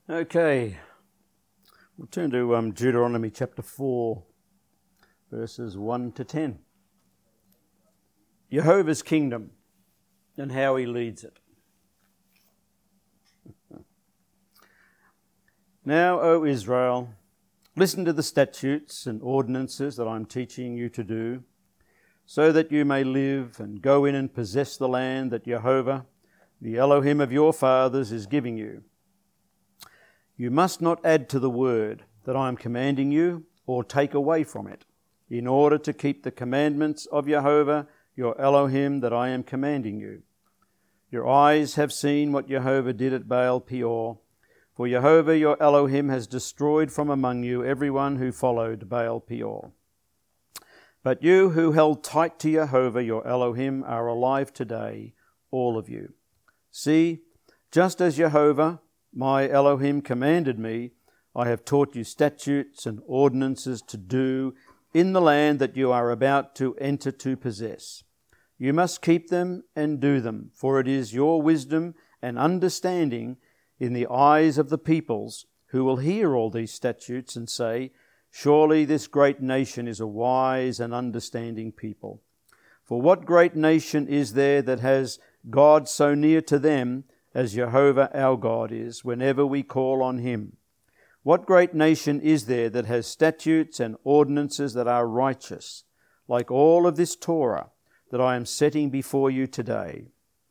Okay, we'll turn to Deuteronomy chapter 4, verses 1 to 10. Jehovah's kingdom and how he leads it. Now, O Israel, listen to the statutes and ordinances that I'm teaching you to do, so that you may live and go in and possess the land that Jehovah, the Elohim of your fathers, is giving you. You must not add to the word that I am commanding you, or take away from it, in order to keep the commandments of Jehovah, your Elohim, that I am commanding you. Your eyes have seen what Jehovah did at Baal Peor, for Jehovah your Elohim has destroyed from among you everyone who followed Baal Peor. But you who held tight to Jehovah your Elohim are alive today, all of you. See, just as Jehovah my Elohim commanded me, I have taught you statutes and ordinances to do in the land that you are about to enter to possess. You must keep them and do them, for it is your wisdom and understanding in the eyes of the peoples who will hear all these statutes and say, surely this great nation is a wise and understanding people. For what great nation is there that has God so near to them as Jehovah our God is, whenever we call on him? What great nation is there that has statutes and ordinances that are righteous, like all of this Torah that I am setting before you today?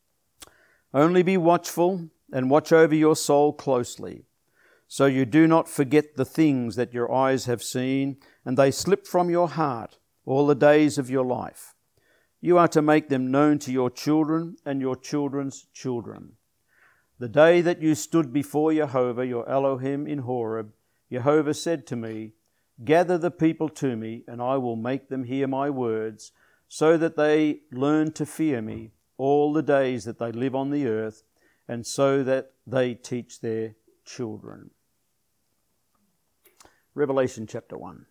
Only be watchful and watch over your soul closely, so you do not forget the things that your eyes have seen, and they slip from your heart all the days of your life. You are to make them known to your children and your children's children. The day that you stood before Jehovah your Elohim in Horeb, Jehovah said to me, gather the people to me, and I will make them hear my words, so that they learn to fear me all the days that they live on the earth, and so that they teach their children. Revelation chapter 1.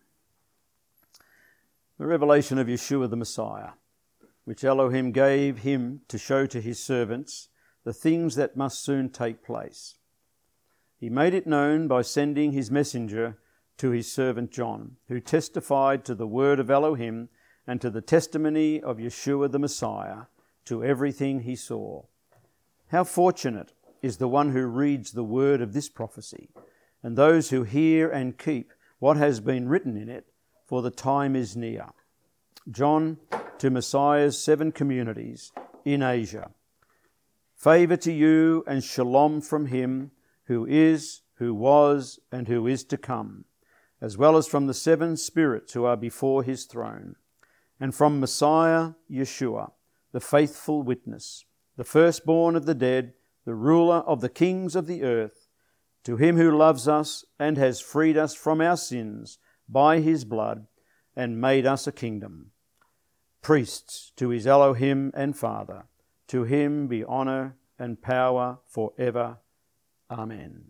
The revelation of Yeshua the Messiah, which Elohim gave him to show to his servants the things that must soon take place. He made it known by sending his messenger to his servant John, who testified to the word of Elohim and to the testimony of Yeshua the Messiah, to everything he saw. How fortunate is the one who reads the word of this prophecy, and those who hear and keep what has been written in it, for the time is near. John, to Messiah's 7 communities in Asia. Favor to you and shalom from him who is, who was, and who is to come, as well as from the 7 spirits who are before his throne, and from Messiah Yeshua, the faithful witness, the firstborn of the dead, the ruler of the kings of the earth, to him who loves us and has freed us from our sins by his blood and made us a kingdom. Priests to his Elohim and Father. To him be honor and power forever. Amen.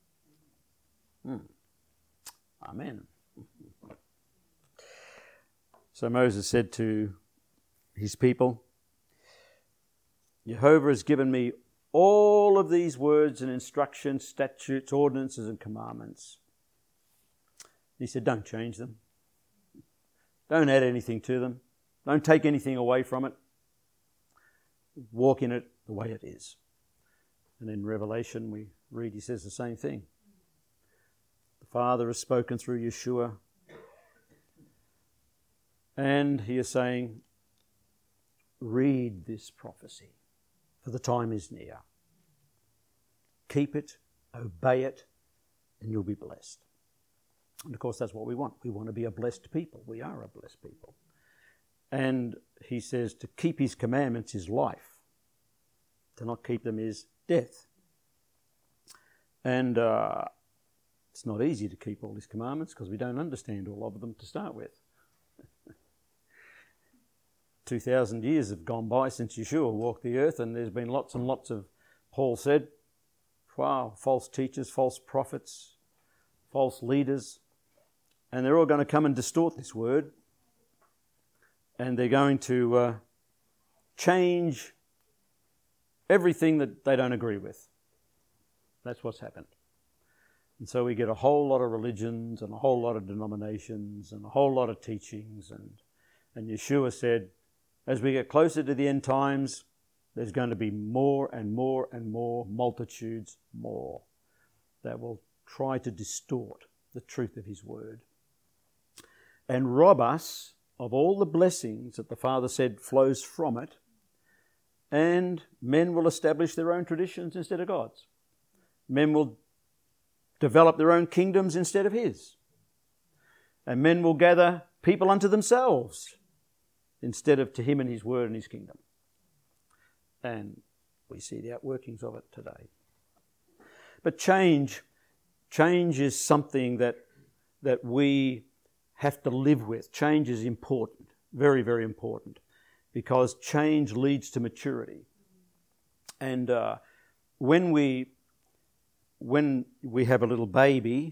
Amen. So Moses said to his people, Jehovah has given me all of these words and instructions, statutes, ordinances and commandments. He said, don't change them. Don't add anything to them. Don't take anything away from it. Walk in it the way it is. And in Revelation we read, he says the same thing. The Father has spoken through Yeshua, and he is saying, read this prophecy, for the time is near. Keep it, obey it, and you'll be blessed. And of course that's what we want. We want to be a blessed people. We are a blessed people. And he says to keep his commandments is life. To not keep them is death. And it's not easy to keep all his commandments because we don't understand all of them to start with. 2,000 years have gone by since Yeshua walked the earth, and there's been lots and lots of, Paul said, false teachers, false prophets, false leaders, and they're all going to come and distort this word, and they're going to change everything that they don't agree with. That's what's happened. And so we get a whole lot of religions and a whole lot of denominations and a whole lot of teachings. And Yeshua said, as we get closer to the end times, there's going to be more and more and more multitudes, more, that will try to distort the truth of his word and rob us of all the blessings that the Father said flows from it, and men will establish their own traditions instead of God's. Men will develop their own kingdoms instead of his. And men will gather people unto themselves instead of to him and his word and his kingdom. And we see the outworkings of it today. But change is something that we have to live with. Change is important, very, very important, because change leads to maturity. And when we have a little baby,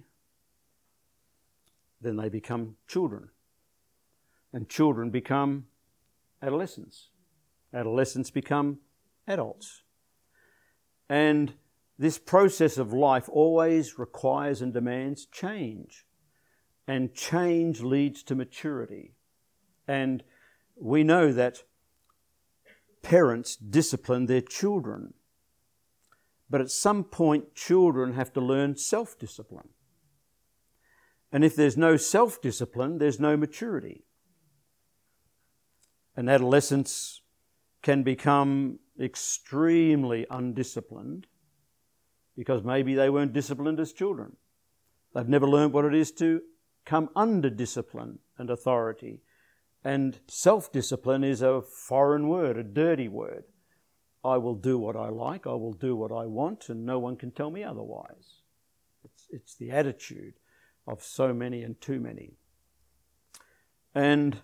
then they become children. And children become adolescents. Adolescents become adults. And this process of life always requires and demands change. And change leads to maturity. And we know that parents discipline their children. But at some point, children have to learn self-discipline. And if there's no self-discipline, there's no maturity. And adolescents can become extremely undisciplined because maybe they weren't disciplined as children. They've never learned what it is to come under discipline and authority. And self-discipline is a foreign word, a dirty word. I will do what I like, I will do what I want, and no one can tell me otherwise. It's the attitude of so many and too many. And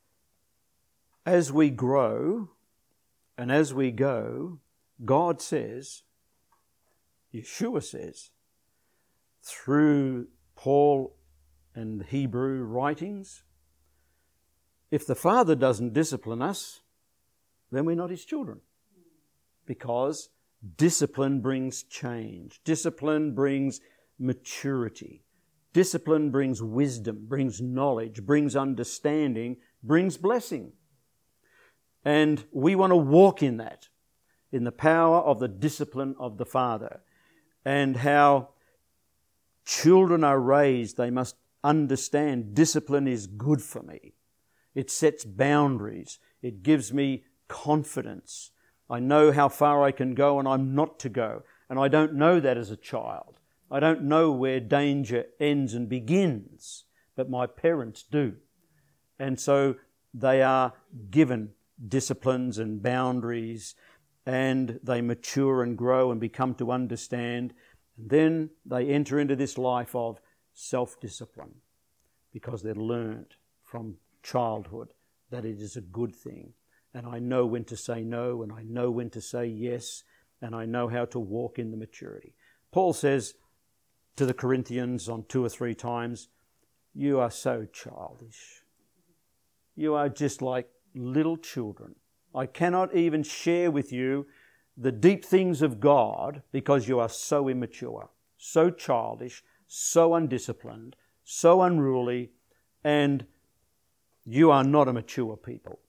as we grow and as we go, God says, Yeshua says, through Paul and Hebrew writings, if the Father doesn't discipline us, then we're not his children. Because discipline brings change. Discipline brings maturity. Discipline brings wisdom, brings knowledge, brings understanding, brings blessing. And we want to walk in that, in the power of the discipline of the Father. And how children are raised, they must understand discipline is good for me. It sets boundaries. It gives me confidence. I know how far I can go and I'm not to go. And I don't know that as a child. I don't know where danger ends and begins, but my parents do. And so they are given disciplines and boundaries, and they mature and grow and become to understand. And then they enter into this life of self-discipline because they're learned from childhood that it is a good thing. And I know when to say no, and I know when to say yes, and I know how to walk in the maturity. Paul says to the Corinthians on 2 or 3 times, you are so childish. You are just like little children. I cannot even share with you the deep things of God because you are so immature, so childish, so undisciplined, so unruly, and you are not a mature people.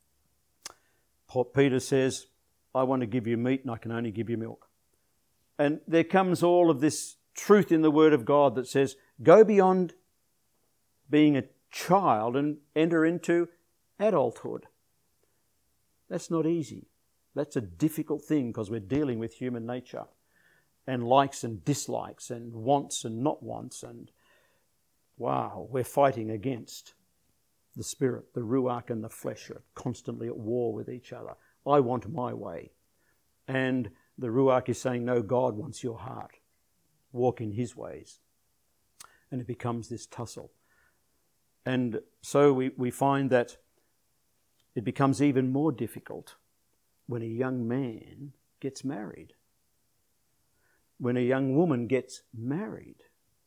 Peter says, I want to give you meat and I can only give you milk. And there comes all of this truth in the Word of God that says, go beyond being a child and enter into adulthood. That's not easy. That's a difficult thing because we're dealing with human nature and likes and dislikes and wants and not wants. And wow, we're fighting against the spirit, the ruach and the flesh are constantly at war with each other. I want my way. And the ruach is saying, no, God wants your heart. Walk in his ways. And it becomes this tussle. And so we find that it becomes even more difficult when a young man gets married. When a young woman gets married.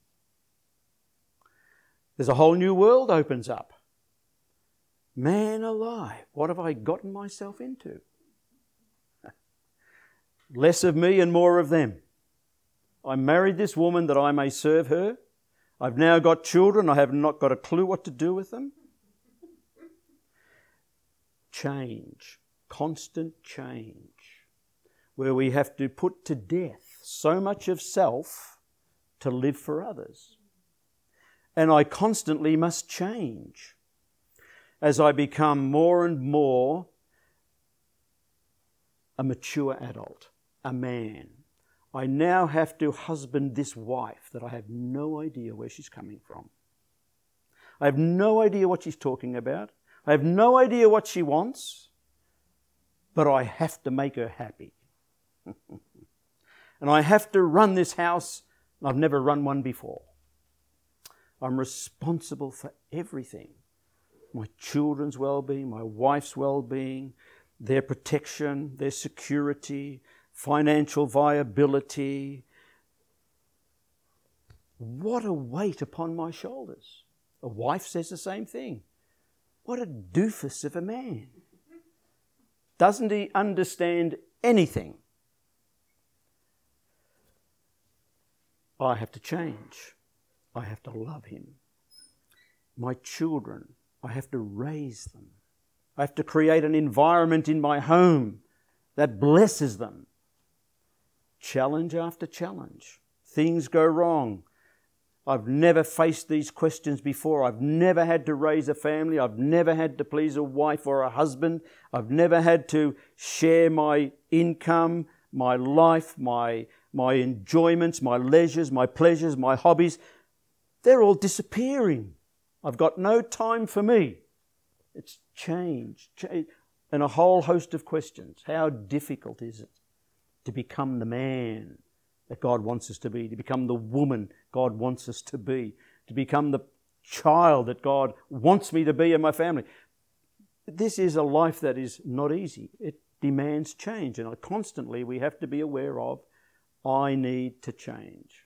There's a whole new world opens up. Man alive, what have I gotten myself into? Less of me and more of them. I married this woman that I may serve her. I've now got children. I have not got a clue what to do with them. Change, constant change, where we have to put to death so much of self to live for others. And I constantly must change as I become more and more a mature adult, a man. I now have to husband this wife that I have no idea where she's coming from. I have no idea what she's talking about. I have no idea what she wants, but I have to make her happy. And I have to run this house. I've never run one before. I'm responsible for everything. My children's well-being, my wife's well-being, their protection, their security, financial viability. What a weight upon my shoulders. A wife says the same thing. What a doofus of a man. Doesn't he understand anything? I have to change. I have to love him. My children, I have to raise them. I have to create an environment in my home that blesses them. Challenge after challenge. Things go wrong. I've never faced these questions before. I've never had to raise a family. I've never had to please a wife or a husband. I've never had to share my income, my life, my enjoyments, my leisures, my pleasures, my hobbies. They're all disappearing. I've got no time for me. It's changed. And a whole host of questions. How difficult is it to become the man that God wants us to be, to become the woman God wants us to be, to become the child that God wants me to be in my family? This is a life that is not easy. It demands change, and constantly we have to be aware of, I need to change.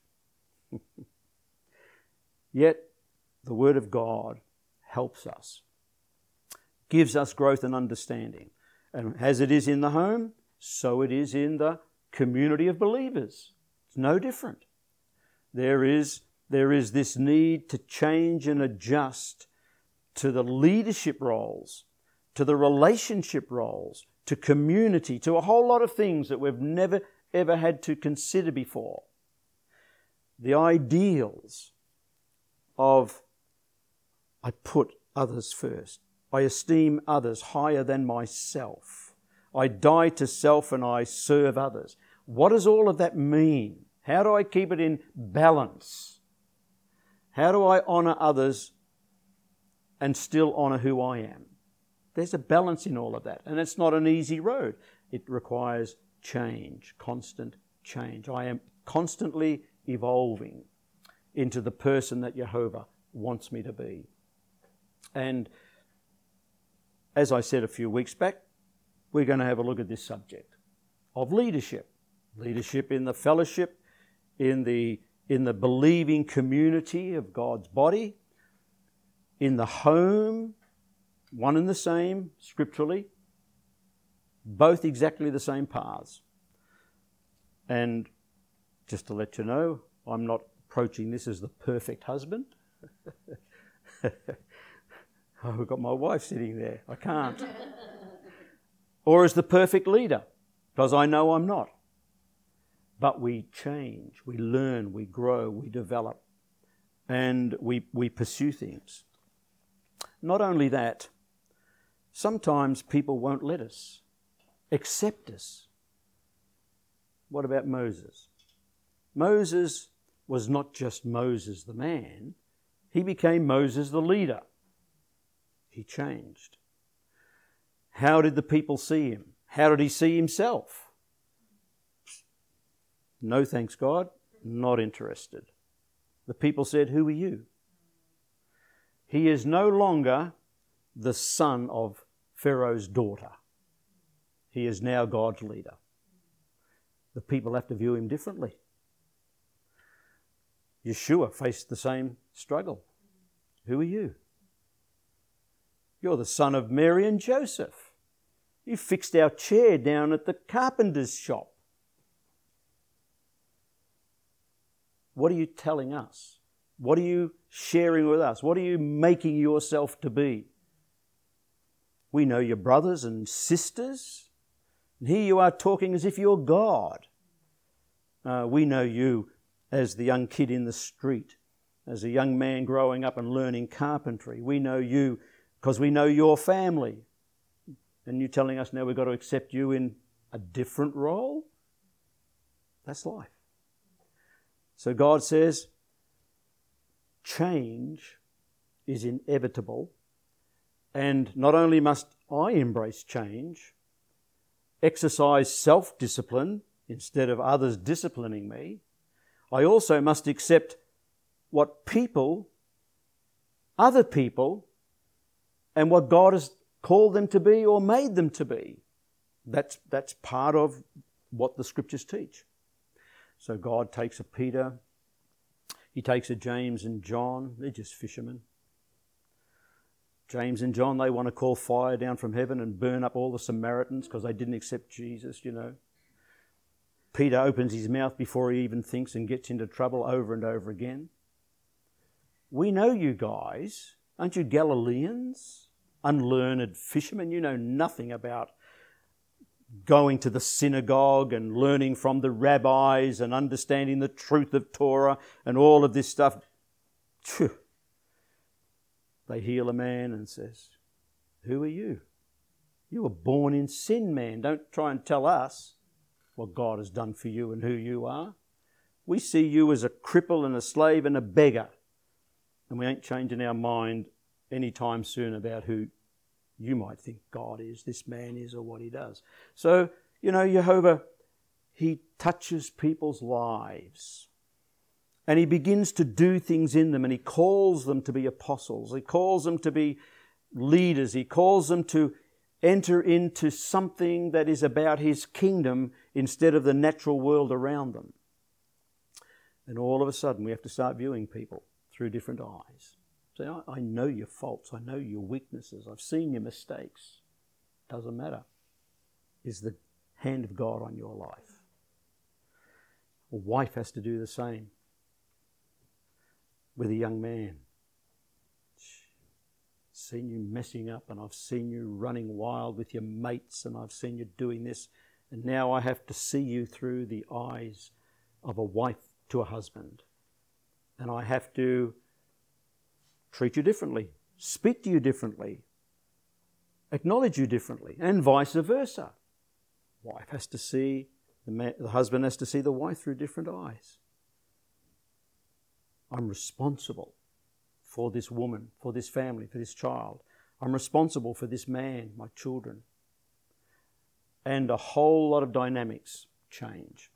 Yet the Word of God helps us, gives us growth and understanding. And as it is in the home, so it is in the community of believers. It's no different. There is this need to change and adjust to the leadership roles, to the relationship roles, to community, to a whole lot of things that we've never ever had to consider before. The ideals of I put others first. I esteem others higher than myself. I die to self and I serve others. What does all of that mean? How do I keep it in balance? How do I honour others and still honour who I am? There's a balance in all of that, and it's not an easy road. It requires change, constant change. I am constantly evolving into the person that Jehovah wants me to be. And as I said a few weeks back, we're going to have a look at this subject of leadership. Leadership in the fellowship, in the believing community of God's body, in the home, one and the same scripturally, both exactly the same paths. And just to let you know, I'm not approaching this as the perfect husband. I've got my wife sitting there. I can't. Or as the perfect leader, because I know I'm not. But we change, we learn, we grow, we develop, and we pursue things. Not only that, sometimes people won't let us, accept us. What about Moses? Moses was not just Moses the man, he became Moses the leader. He changed. How did the people see him? How did he see himself? No thanks, God, not interested. The people said, who are you? He is no longer the son of Pharaoh's daughter. He is now God's leader. The people have to view him differently. Yeshua faced the same struggle. Who are you? You're the son of Mary and Joseph. You fixed our chair down at the carpenter's shop. What are you telling us? What are you sharing with us? What are you making yourself to be? We know your brothers and sisters. And here you are talking as if you're God. We know you as the young kid in the street, as a young man growing up and learning carpentry. We know you because we know your family. And you're telling us now we've got to accept you in a different role? That's life. So God says, change is inevitable. And not only must I embrace change, exercise self-discipline instead of others disciplining me, I also must accept what people, other people, and what God has called them to be or made them to be. That's part of what the Scriptures teach. So God takes a Peter, he takes a James and John, they're just fishermen. James and John, they want to call fire down from heaven and burn up all the Samaritans because they didn't accept Jesus, you know. Peter opens his mouth before he even thinks and gets into trouble over and over again. We know you guys. Aren't you Galileans? Unlearned fishermen. You know nothing about going to the synagogue and learning from the rabbis and understanding the truth of Torah and all of this stuff. Phew. They heal a man and says, who are you? You were born in sin, man. Don't try and tell us what God has done for you and who you are. We see you as a cripple and a slave and a beggar. And we ain't changing our mind anytime soon about who you might think God is, this man is, or what he does. So, you know, Jehovah, he touches people's lives. And he begins to do things in them, and he calls them to be apostles. He calls them to be leaders. He calls them to enter into something that is about his kingdom instead of the natural world around them. And all of a sudden we have to start viewing people through different eyes. Say, I know your faults. I know your weaknesses. I've seen your mistakes. Doesn't matter. Is the hand of God on your life? A wife has to do the same with a young man. Seen you messing up, and I've seen you running wild with your mates, and I've seen you doing this, and now I have to see you through the eyes of a wife to a husband. And I have to treat you differently, speak to you differently, acknowledge you differently, and vice versa. Wife has to see, the husband has to see the wife through different eyes. I'm responsible for this woman, for this family, for this child. I'm responsible for this man, my children. And a whole lot of dynamics change.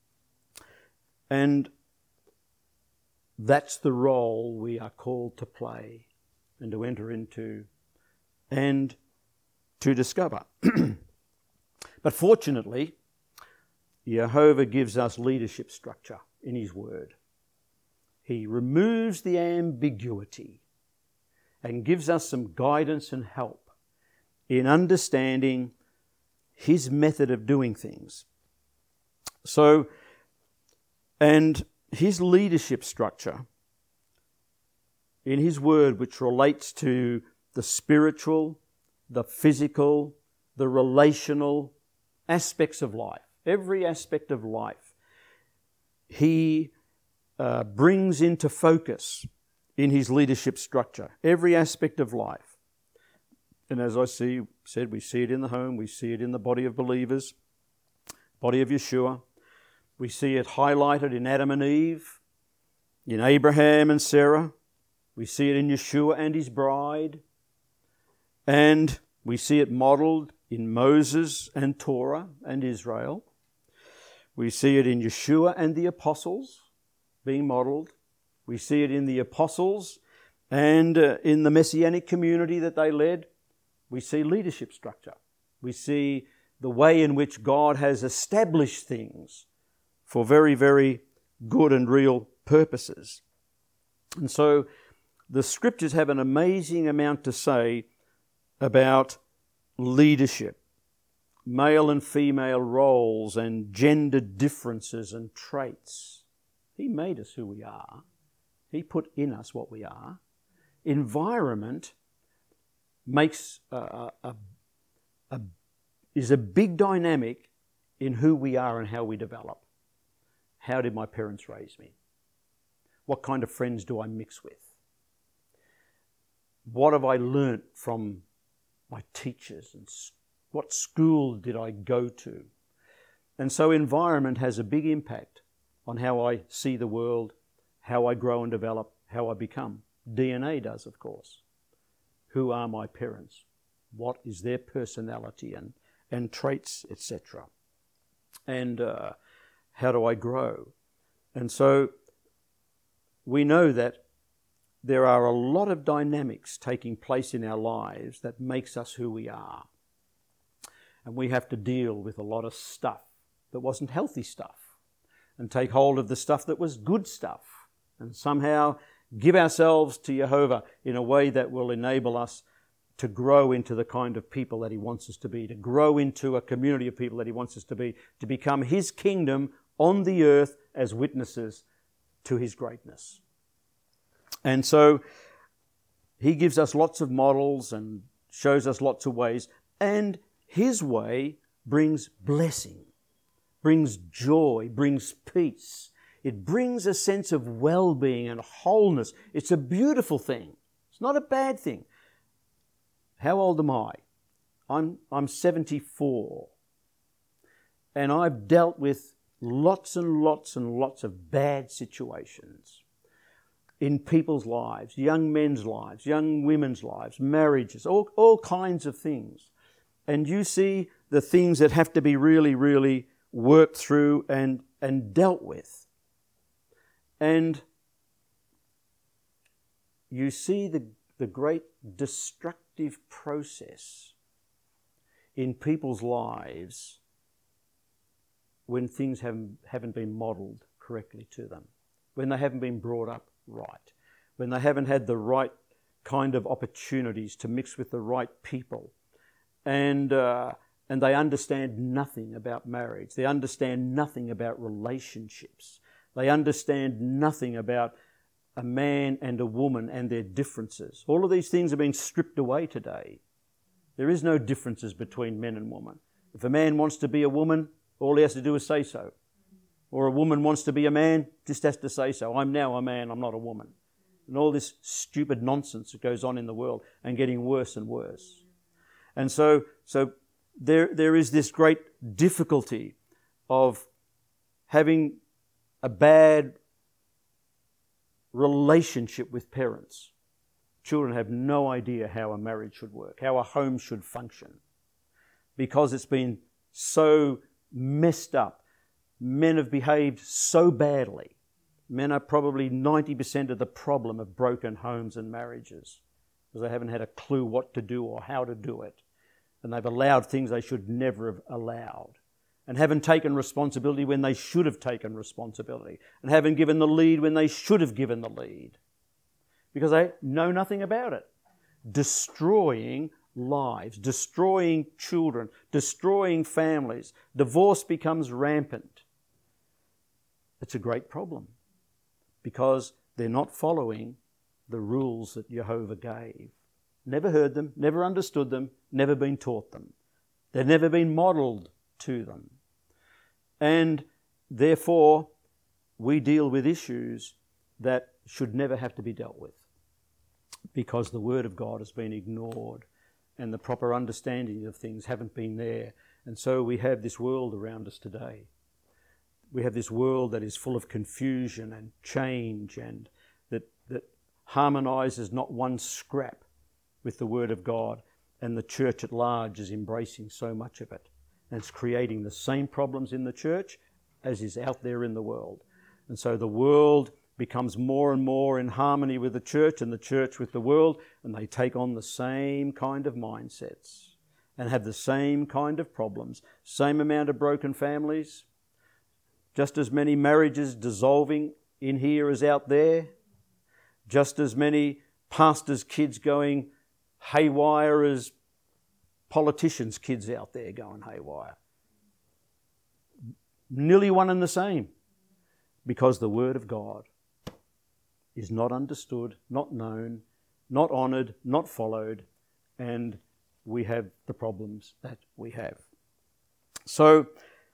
And that's the role we are called to play and to enter into and to discover. But fortunately, Jehovah gives us leadership structure in his word. He removes the ambiguity and gives us some guidance and help in understanding his method of doing things. So, and his leadership structure in his word, which relates to the spiritual, the physical, the relational aspects of life, every aspect of life, he brings into focus in his leadership structure, every aspect of life. And as I said, we see it in the home, we see it in the body of believers, body of Yeshua. We see it highlighted in Adam and Eve, in Abraham and Sarah. We see it in Yeshua and his bride. And we see it modelled in Moses and Torah and Israel. We see it in Yeshua and the apostles being modelled. We see it in the apostles and in the messianic community that they led. We see leadership structure. We see the way in which God has established things for very, very good and real purposes. And so the Scriptures have an amazing amount to say about leadership, male and female roles and gender differences and traits. He made us who we are. He put in us what we are. Environment makes is a big dynamic in who we are and how we develop. How did my parents raise me? What kind of friends do I mix with? What have I learnt from my teachers? And what school did I go to? And so environment has a big impact on how I see the world, how I grow and develop, how I become. DNA does, of course. Who are my parents? What is their personality and traits, etc.? And how do I grow? And so we know that there are a lot of dynamics taking place in our lives that makes us who we are. And we have to deal with a lot of stuff that wasn't healthy stuff and take hold of the stuff that was good stuff and somehow give ourselves to Jehovah in a way that will enable us to grow into the kind of people that He wants us to be, to grow into a community of people that He wants us to be, to become His kingdom on the earth as witnesses to His greatness. And so He gives us lots of models and shows us lots of ways, and His way brings blessing, brings joy, brings peace. It brings a sense of well-being and wholeness. It's a beautiful thing. It's not a bad thing. How old am I? I'm 74. And I've dealt with lots and lots and lots of bad situations in people's lives, young men's lives, young women's lives, marriages, all kinds of things. And you see the things that have to be really, really worked through and dealt with. And you see the great destructive process in people's lives when things haven't been modelled correctly to them, when they haven't been brought up right, when they haven't had the right kind of opportunities to mix with the right people, and they understand nothing about marriage. They understand nothing about relationships. They understand nothing about a man and a woman and their differences. All of these things are being stripped away today. There is no differences between men and women. If a man wants to be a woman, all he has to do is say so. Or a woman wants to be a man, just has to say so. I'm now a man, I'm not a woman. And all this stupid nonsense that goes on in the world and getting worse and worse. And so there is this great difficulty of having a bad relationship with parents. Children have no idea how a marriage should work, how a home should function, because it's been so messed up. Men have behaved so badly. Men are probably 90% of the problem of broken homes and marriages, because they haven't had a clue what to do or how to do it. And they've allowed things they should never have allowed, and haven't taken responsibility when they should have taken responsibility, and haven't given the lead when they should have given the lead, because they know nothing about it. Destroying lives, destroying children, destroying families. Divorce becomes rampant. It's a great problem, because they're not following the rules that Jehovah gave. Never heard them, never understood them, never been taught them. They've never been modelled to them. And therefore, we deal with issues that should never have to be dealt with, because the Word of God has been ignored and the proper understanding of things haven't been there. And so we have this world around us today. We have this world that is full of confusion and change, and that harmonises not one scrap with the Word of God, and the church at large is embracing so much of it. And it's creating the same problems in the church as is out there in the world. And so the world becomes more and more in harmony with the church, and the church with the world, and they take on the same kind of mindsets and have the same kind of problems, same amount of broken families, just as many marriages dissolving in here as out there, just as many pastors' kids going haywire as politicians' kids out there going haywire. Nearly one and the same. because the Word of God is not understood, not known, not honoured, not followed, and we have the problems that we have. So,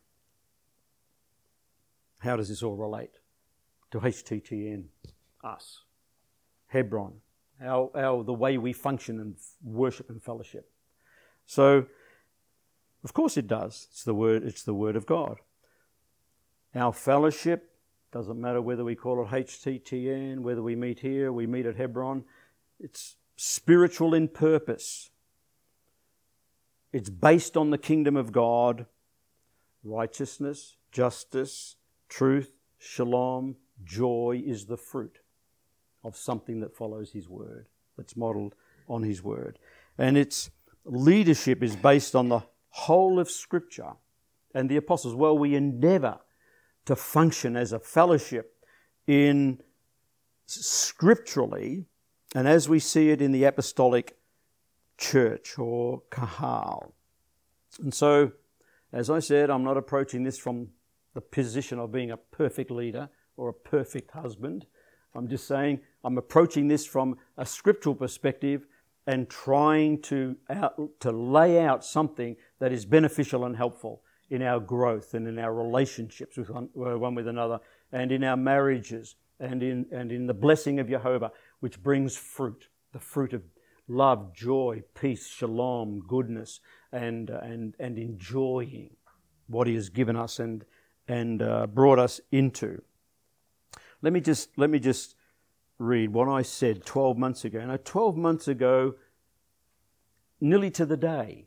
how does this all relate to HTTN, us, Hebron, the way we function and worship and fellowship? So, of course it does. It's the Word of God. Our fellowship, doesn't matter whether we call it HTTN, whether we meet here, we meet at Hebron, it's spiritual in purpose. It's based on the kingdom of God, righteousness, justice, truth, shalom, joy is the fruit of something that follows His Word, that's modelled on His Word. And its leadership is based on the whole of Scripture and the apostles. Well, we endeavour to function as a fellowship in scripturally, and as we see it in the apostolic church or kahal. And so, as I said, I'm not approaching this from the position of being a perfect leader or a perfect husband. I'm just saying I'm approaching this from a scriptural perspective and trying to lay out something that is beneficial and helpful in our growth and in our relationships with one with another, and in our marriages, and in the blessing of Jehovah, which brings fruit, the fruit of love, joy, peace, shalom, goodness, and enjoying what He has given us and brought us into. Let me just read what I said 12 months ago. Now, 12 months ago, nearly to the day,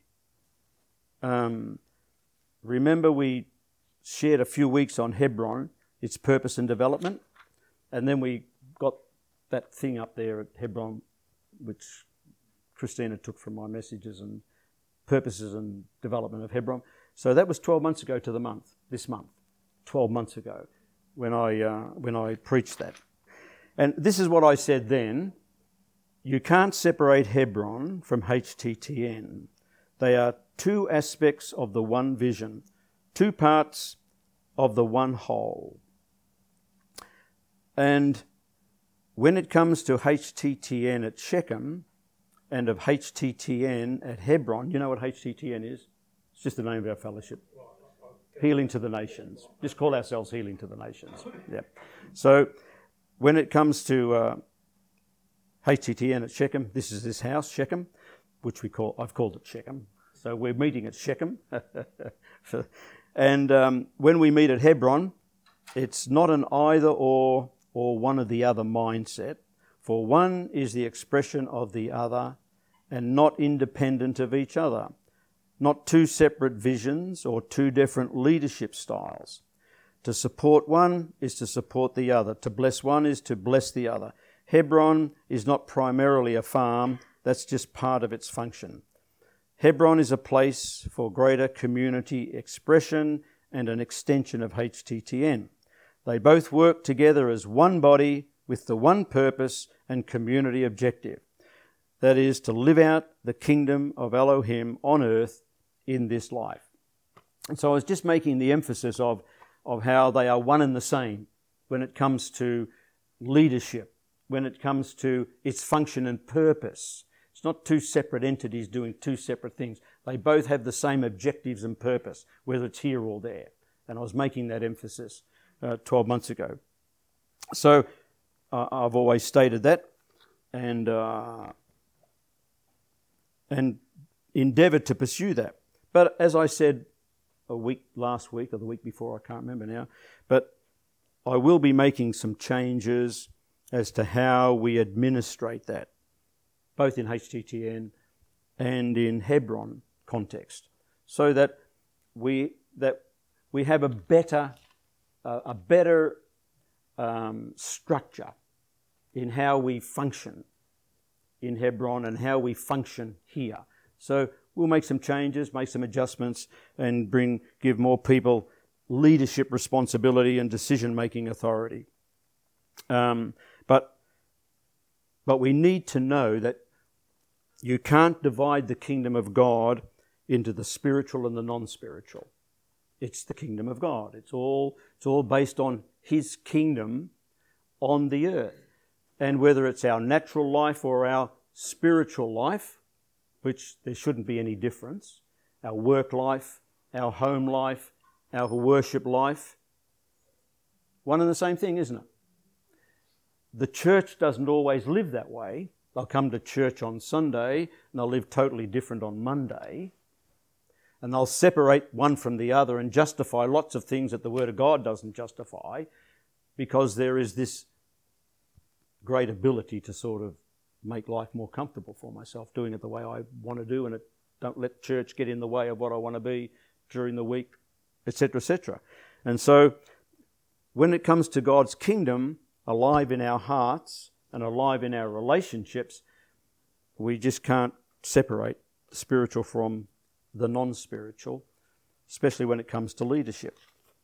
remember we shared a few weeks on Hebron, its purpose and development, and then we got that thing up there at Hebron, which Christina took from my messages and purposes and development of Hebron. So that was 12 months ago to this month, 12 months ago, when I preached that. And this is what I said then: you can't separate Hebron from HTTN. They are two aspects of the one vision, two parts of the one whole. And when it comes to HTTN at Shechem and of HTTN at Hebron, you know what HTTN is? It's just the name of our fellowship. Healing to the Nations. Just call ourselves Healing to the Nations. Yeah. So when it comes to HTTN at Shechem, this is this house, Shechem, which I've called it Shechem. So we're meeting at Shechem. And when we meet at Hebron, it's not an either or one or the other mindset, for one is the expression of the other and not independent of each other. Not two separate visions or two different leadership styles. To support one is to support the other. To bless one is to bless the other. Hebron is not primarily a farm, that's just part of its function. Hebron is a place for greater community expression and an extension of HTTN. They both work together as one body with the one purpose and community objective. That is, to live out the kingdom of Elohim on earth in this life. And so I was just making the emphasis of how they are one and the same when it comes to leadership, when it comes to its function and purpose. It's not two separate entities doing two separate things. They both have the same objectives and purpose, whether it's here or there. And I was making that emphasis 12 months ago. So I've always stated that and endeavoured to pursue that. But as I said last week or the week before, I can't remember now, but I will be making some changes as to how we administrate that, both in HTTN and in Hebron context, so that we have a better structure in how we function in Hebron and how we function here. So we'll make some changes, make some adjustments, and give more people leadership responsibility and decision-making authority. But we need to know that you can't divide the kingdom of God into the spiritual and the non-spiritual. It's the kingdom of God. It's all based on his kingdom on the earth. And whether it's our natural life or our spiritual life, which there shouldn't be any difference, our work life, our home life, our worship life, one and the same thing, isn't it? The church doesn't always live that way. They'll come to church on Sunday and they'll live totally different on Monday. And they'll separate one from the other and justify lots of things that the Word of God doesn't justify, because there is this great ability to sort of make life more comfortable for myself, doing it the way I want to do, and don't let church get in the way of what I want to be during the week, etc., etc. And so when it comes to God's kingdom alive in our hearts and alive in our relationships, we just can't separate the spiritual from the non-spiritual, especially when it comes to leadership.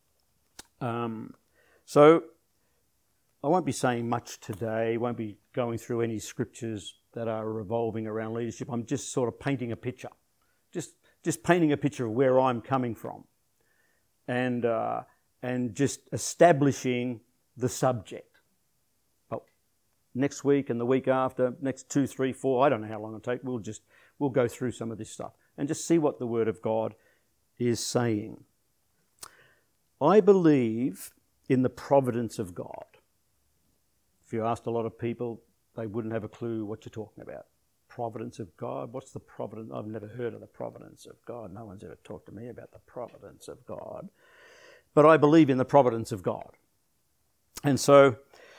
So I won't be saying much today, won't be going through any scriptures that are revolving around leadership. I'm just sort of painting a picture, just painting a picture of where I'm coming from, and just establishing the subject. Well, next week and the week after, next 2, 3, 4, I don't know how long it'll take, we'll go through some of this stuff and just see what the Word of God is saying. I believe in the providence of God. If you asked a lot of people, they wouldn't have a clue what you're talking about. Providence of God? What's the providence? I've never heard of the providence of God. No one's ever talked to me about the providence of God. But I believe in the providence of God. And so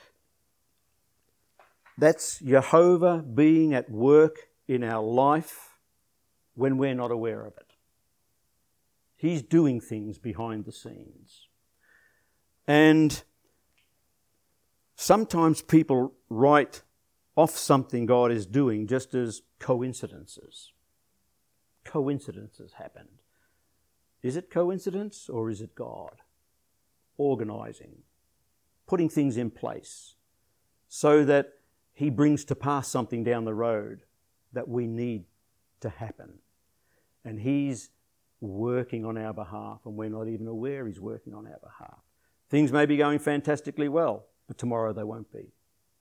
that's Jehovah being at work in our life when we're not aware of it. He's doing things behind the scenes. And sometimes people write off something God is doing just as coincidences. Coincidences happened. Is it coincidence or is it God organising, putting things in place so that He brings to pass something down the road that we need to happen? And He's working on our behalf and we're not even aware He's working on our behalf. Things may be going fantastically well, but tomorrow they won't be.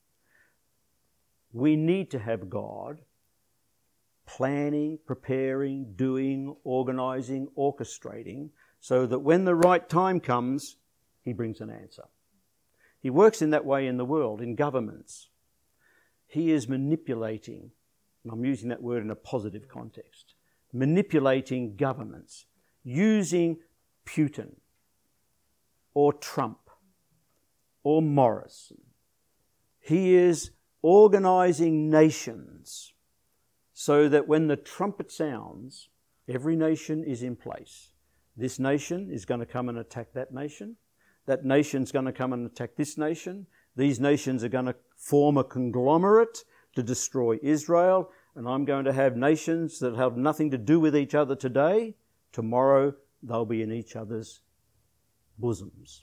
We need to have God planning, preparing, doing, organising, orchestrating, so that when the right time comes, He brings an answer. He works in that way in the world, in governments. He is manipulating, and I'm using that word in a positive context, manipulating governments, using Putin or Trump or Morrison. He is organising nations so that when the trumpet sounds, every nation is in place. This nation is going to come and attack that nation. That nation's going to come and attack this nation. These nations are going to form a conglomerate to destroy Israel. And I'm going to have nations that have nothing to do with each other today. Tomorrow they'll be in each other's bosoms.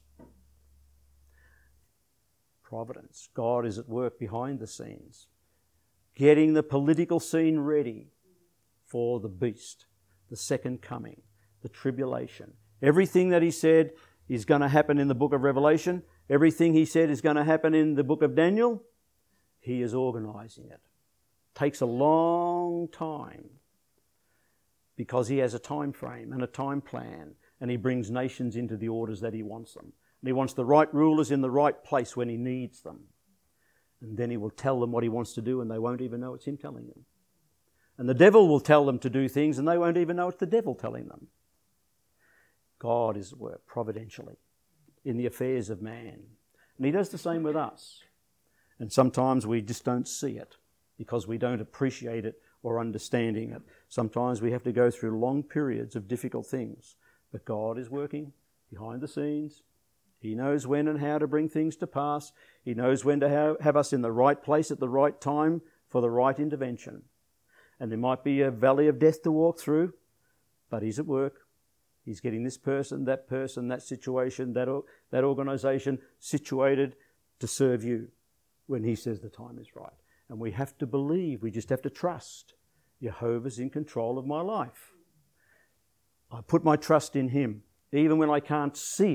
Providence. God is at work behind the scenes, getting the political scene ready for the beast, the second coming, the tribulation. Everything that He said is going to happen in the book of Revelation, everything He said is going to happen in the book of Daniel, He is organising it. Takes a long time because He has a time frame and a time plan, and He brings nations into the orders that He wants them. And He wants the right rulers in the right place when He needs them. And then He will tell them what He wants to do and they won't even know it's Him telling them. And the devil will tell them to do things and they won't even know it's the devil telling them. God is at work providentially in the affairs of man. And He does the same with us. And sometimes we just don't see it because we don't appreciate it or understanding it. Sometimes we have to go through long periods of difficult things. But God is working behind the scenes. He knows when and how to bring things to pass. He knows when to have us in the right place at the right time for the right intervention. And there might be a valley of death to walk through, but He's at work. He's getting this person, that situation, that organisation situated to serve you when He says the time is right. And we have to believe, we just have to trust. Jehovah's in control of my life. I put my trust in Him. Even when I can't see it,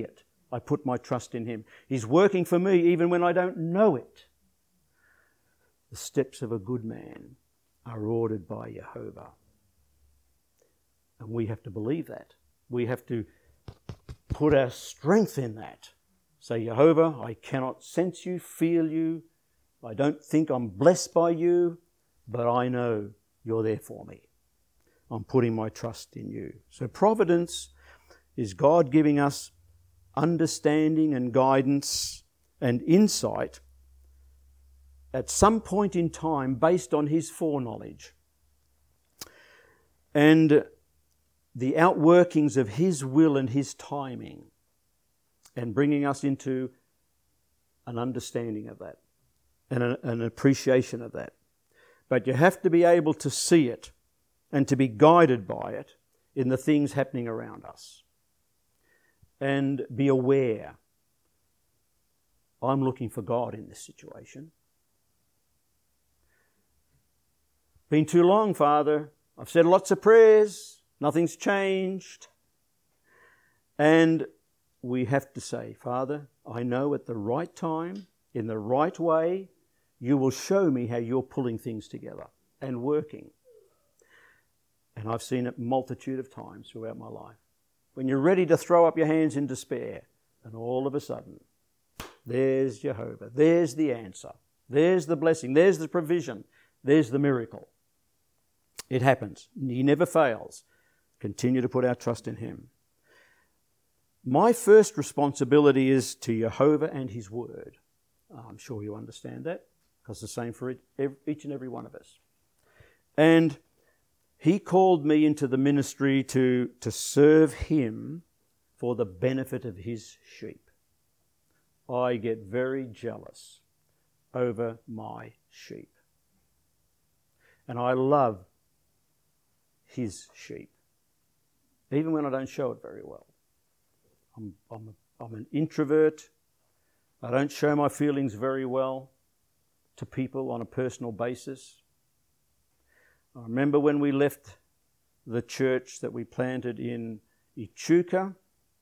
I put my trust in him. He's working for me even when I don't know it. The steps of a good man are ordered by Jehovah. And we have to believe that. We have to put our strength in that. Say, Jehovah, I cannot sense you, feel you. I don't think I'm blessed by you, but I know you're there for me. I'm putting my trust in you. So providence is God giving us understanding and guidance and insight at some point in time based on his foreknowledge and the outworkings of his will and his timing, and bringing us into an understanding of that and an appreciation of that. But you have to be able to see it and to be guided by it in the things happening around us. And be aware, I'm looking for God in this situation. Been too long, Father. I've said lots of prayers. Nothing's changed. And we have to say, Father, I know at the right time, in the right way, you will show me how you're pulling things together and working. And I've seen it a multitude of times throughout my life. When you're ready to throw up your hands in despair, and all of a sudden, there's Jehovah, there's the answer, there's the blessing, there's the provision, there's the miracle. It happens. He never fails. Continue to put our trust in him. My first responsibility is to Jehovah and his word. I'm sure you understand that, because it's the same for each and every one of us. And he called me into the ministry to serve him for the benefit of his sheep. I get very jealous over my sheep. And I love his sheep, even when I don't show it very well. I'm an introvert. I don't show my feelings very well to people on a personal basis. I remember when we left the church that we planted in Echuca,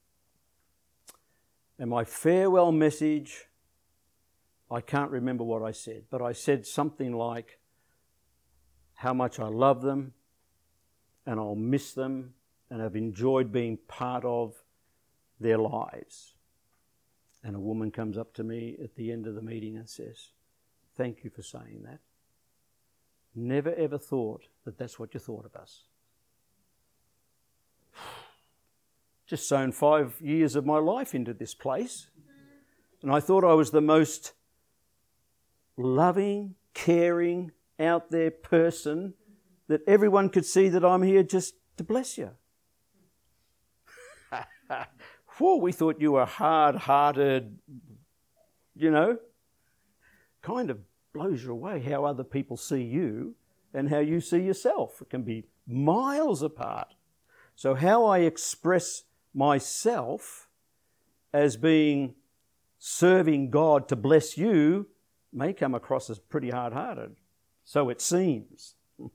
and my farewell message, I can't remember what I said, but I said something like how much I love them and I'll miss them and I've enjoyed being part of their lives. And a woman comes up to me at the end of the meeting and says, "Thank you for saying that. Never ever thought that that's what you thought of us." Just sown 5 years of my life into this place. And I thought I was the most loving, caring, out there person that everyone could see that I'm here just to bless you. Whoa, we thought you were hard-hearted, kind of blows you away how other people see you and how you see yourself. It can be miles apart. So how I express myself as being serving God to bless you may come across as pretty hard-hearted. So it seems.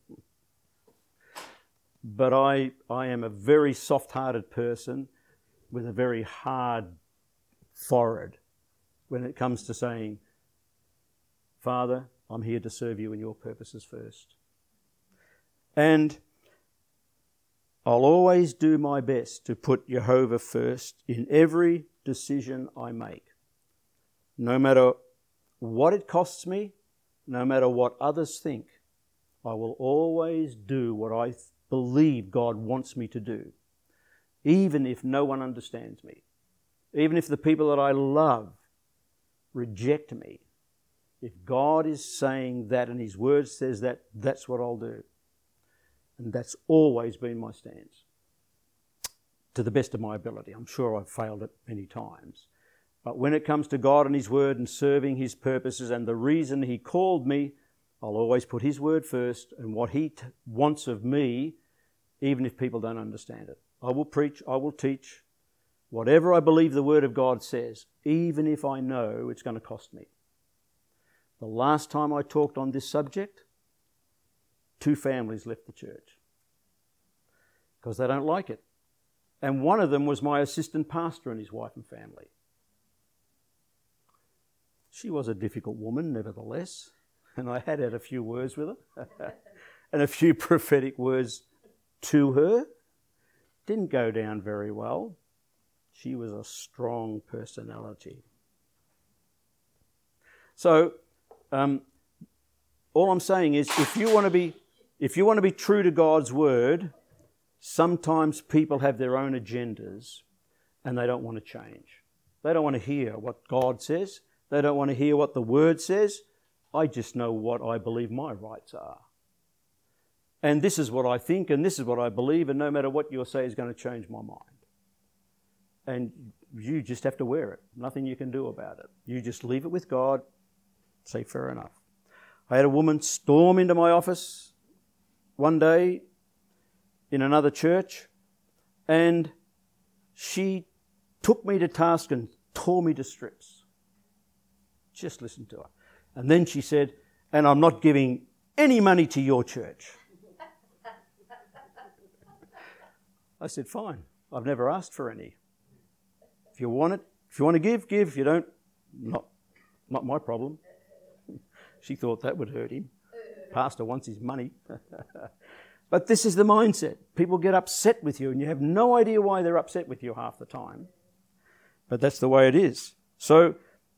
But I am a very soft-hearted person with a very hard forehead when it comes to saying, "Father, I'm here to serve you and your purposes first." And I'll always do my best to put Jehovah first in every decision I make. No matter what it costs me, no matter what others think, I will always do what I believe God wants me to do, even if no one understands me, even if the people that I love reject me. If God is saying that and his word says that, that's what I'll do. And that's always been my stance, to the best of my ability. I'm sure I've failed it many times. But when it comes to God and his word and serving his purposes and the reason he called me, I'll always put his word first and what he wants of me, even if people don't understand it. I will preach, I will teach, whatever I believe the word of God says, even if I know it's going to cost me. The last time I talked on this subject, 2 families left the church because they don't like it. And one of them was my assistant pastor and his wife and family. She was a difficult woman, nevertheless, and I had a few words with her and a few prophetic words to her. Didn't go down very well. She was a strong personality. So, all I'm saying is, if you want to be true to God's word, sometimes people have their own agendas and they don't want to change. They don't want to hear what God says. They don't want to hear what the word says. I just know what I believe my rights are. And this is what I think and this is what I believe, and no matter what you say is going to change my mind. And you just have to wear it. Nothing you can do about it. You just leave it with God. Say, fair enough. I had a woman storm into my office one day in another church, and she took me to task and tore me to strips. Just listen to her. And then she said, and I'm not giving any money to your church. I said, fine. I've never asked for any. If you want it, if you want to give, give. If you don't, not my problem. She thought that would hurt him. Pastor wants his money. But this is the mindset. People get upset with you and you have no idea why they're upset with you half the time. But that's the way it is. So,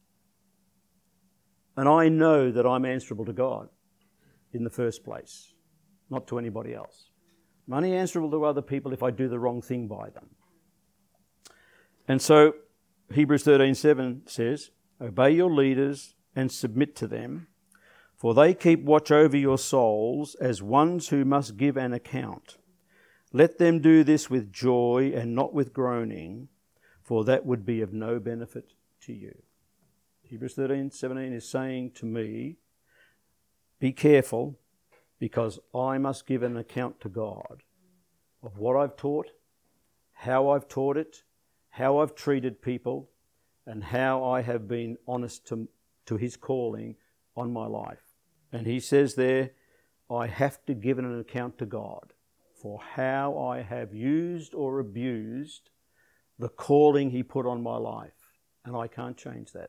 and I know that I'm answerable to God in the first place, not to anybody else. I'm only answerable to other people if I do the wrong thing by them. And so Hebrews 13:7 says, obey your leaders and submit to them, for they keep watch over your souls as ones who must give an account. Let them do this with joy and not with groaning, for that would be of no benefit to you. Hebrews 13:17 is saying to me, be careful, because I must give an account to God of what I've taught, how I've taught it, how I've treated people, and how I have been honest to his calling on my life. And he says there, I have to give an account to God for how I have used or abused the calling he put on my life. And I can't change that.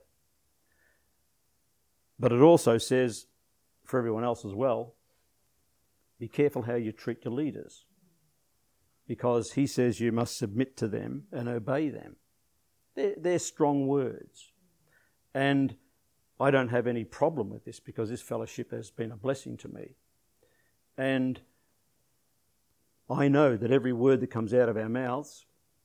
But it also says, for everyone else as well, be careful how you treat your leaders, because he says you must submit to them and obey them. They're strong words. And I don't have any problem with this, because this fellowship has been a blessing to me. And I know that every word that comes out of our mouths,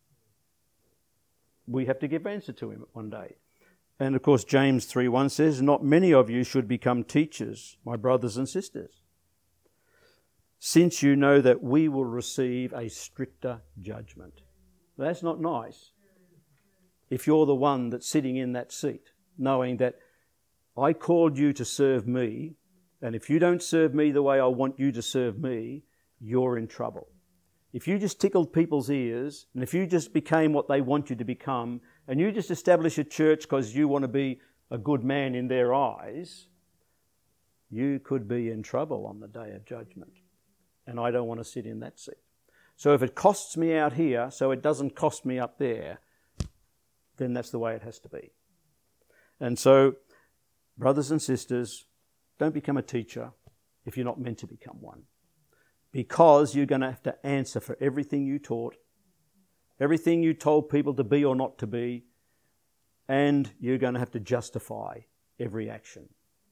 we have to give answer to him one day. And of course, James 3:1 says, not many of you should become teachers, my brothers and sisters, since you know that we will receive a stricter judgment. That's not nice. If you're the one that's sitting in that seat, knowing that I called you to serve me, and if you don't serve me the way I want you to serve me, you're in trouble. If you just tickled people's ears, and if you just became what they want you to become, and you just establish a church because you want to be a good man in their eyes, you could be in trouble on the day of judgment. And I don't want to sit in that seat. So if it costs me out here, so it doesn't cost me up there, then that's the way it has to be. And so, brothers and sisters, don't become a teacher if you're not meant to become one. Because you're going to have to answer for everything you taught, everything you told people to be or not to be, and you're going to have to justify every action.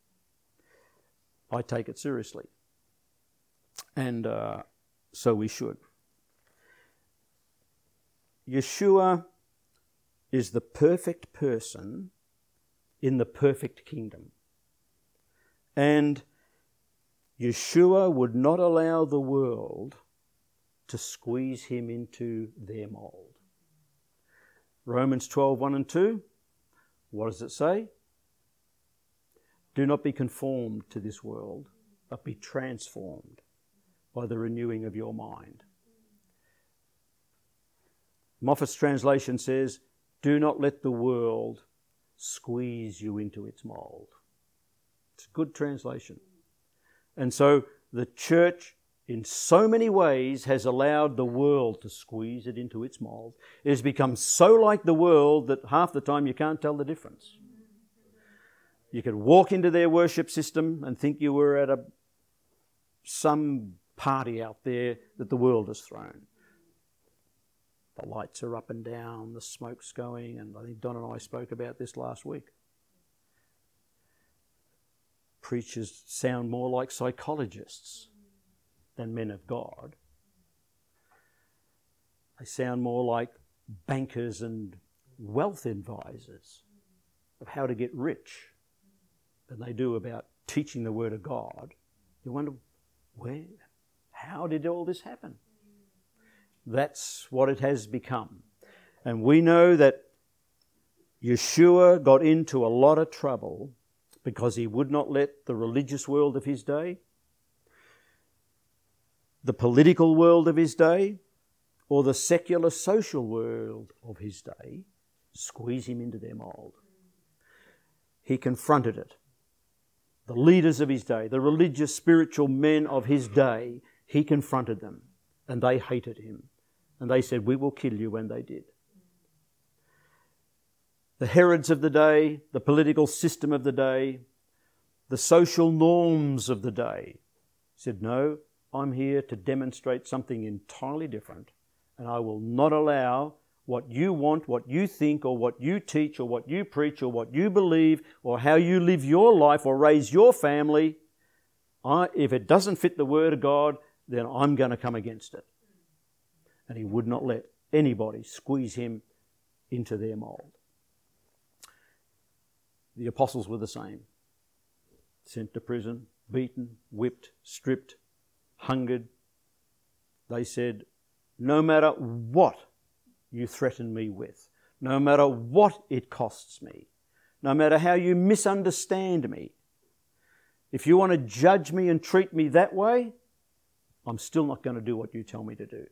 I take it seriously. And so we should. Yeshua is the perfect person in the perfect kingdom. And Yeshua would not allow the world to squeeze him into their mould. Romans 12:1 and 2, what does it say? Do not be conformed to this world, but be transformed by the renewing of your mind. Moffat's translation says, do not let the world squeeze you into its mould. It's a good translation. And so the church, in so many ways, has allowed the world to squeeze it into its mould. It has become so like the world that half the time you can't tell the difference. You could walk into their worship system and think you were at some party out there that the world has thrown. The lights are up and down, the smoke's going, and I think Don and I spoke about this last week. Preachers sound more like psychologists than men of God. They sound more like bankers and wealth advisors of how to get rich than they do about teaching the Word of God. You wonder, how did all this happen? That's what it has become. And we know that Yeshua got into a lot of trouble because he would not let the religious world of his day, the political world of his day, or the secular social world of his day squeeze him into their mould. He confronted it. The leaders of his day, the religious spiritual men of his day, he confronted them and they hated him. And they said, "We will kill you," when they did. The Herods of the day, the political system of the day, the social norms of the day said, "No, I'm here to demonstrate something entirely different, and I will not allow what you want, what you think, or what you teach, or what you preach, or what you believe, or how you live your life or raise your family. If it doesn't fit the Word of God, then I'm going to come against it." And he would not let anybody squeeze him into their mould. The apostles were the same. Sent to prison, beaten, whipped, stripped, hungered. They said, "No matter what you threaten me with, no matter what it costs me, no matter how you misunderstand me, if you want to judge me and treat me that way, I'm still not going to do what you tell me to do.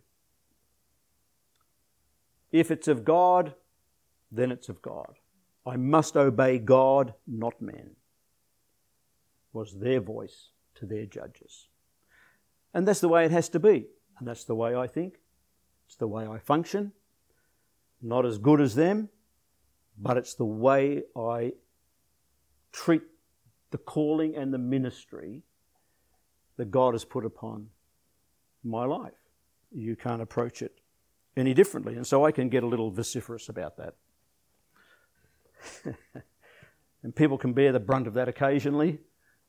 If it's of God, then it's of God. I must obey God, not men," was their voice to their judges. And that's the way it has to be. And that's the way I think. It's the way I function. Not as good as them, but it's the way I treat the calling and the ministry that God has put upon my life. You can't approach it any differently. And so I can get a little vociferous about that. And people can bear the brunt of that occasionally.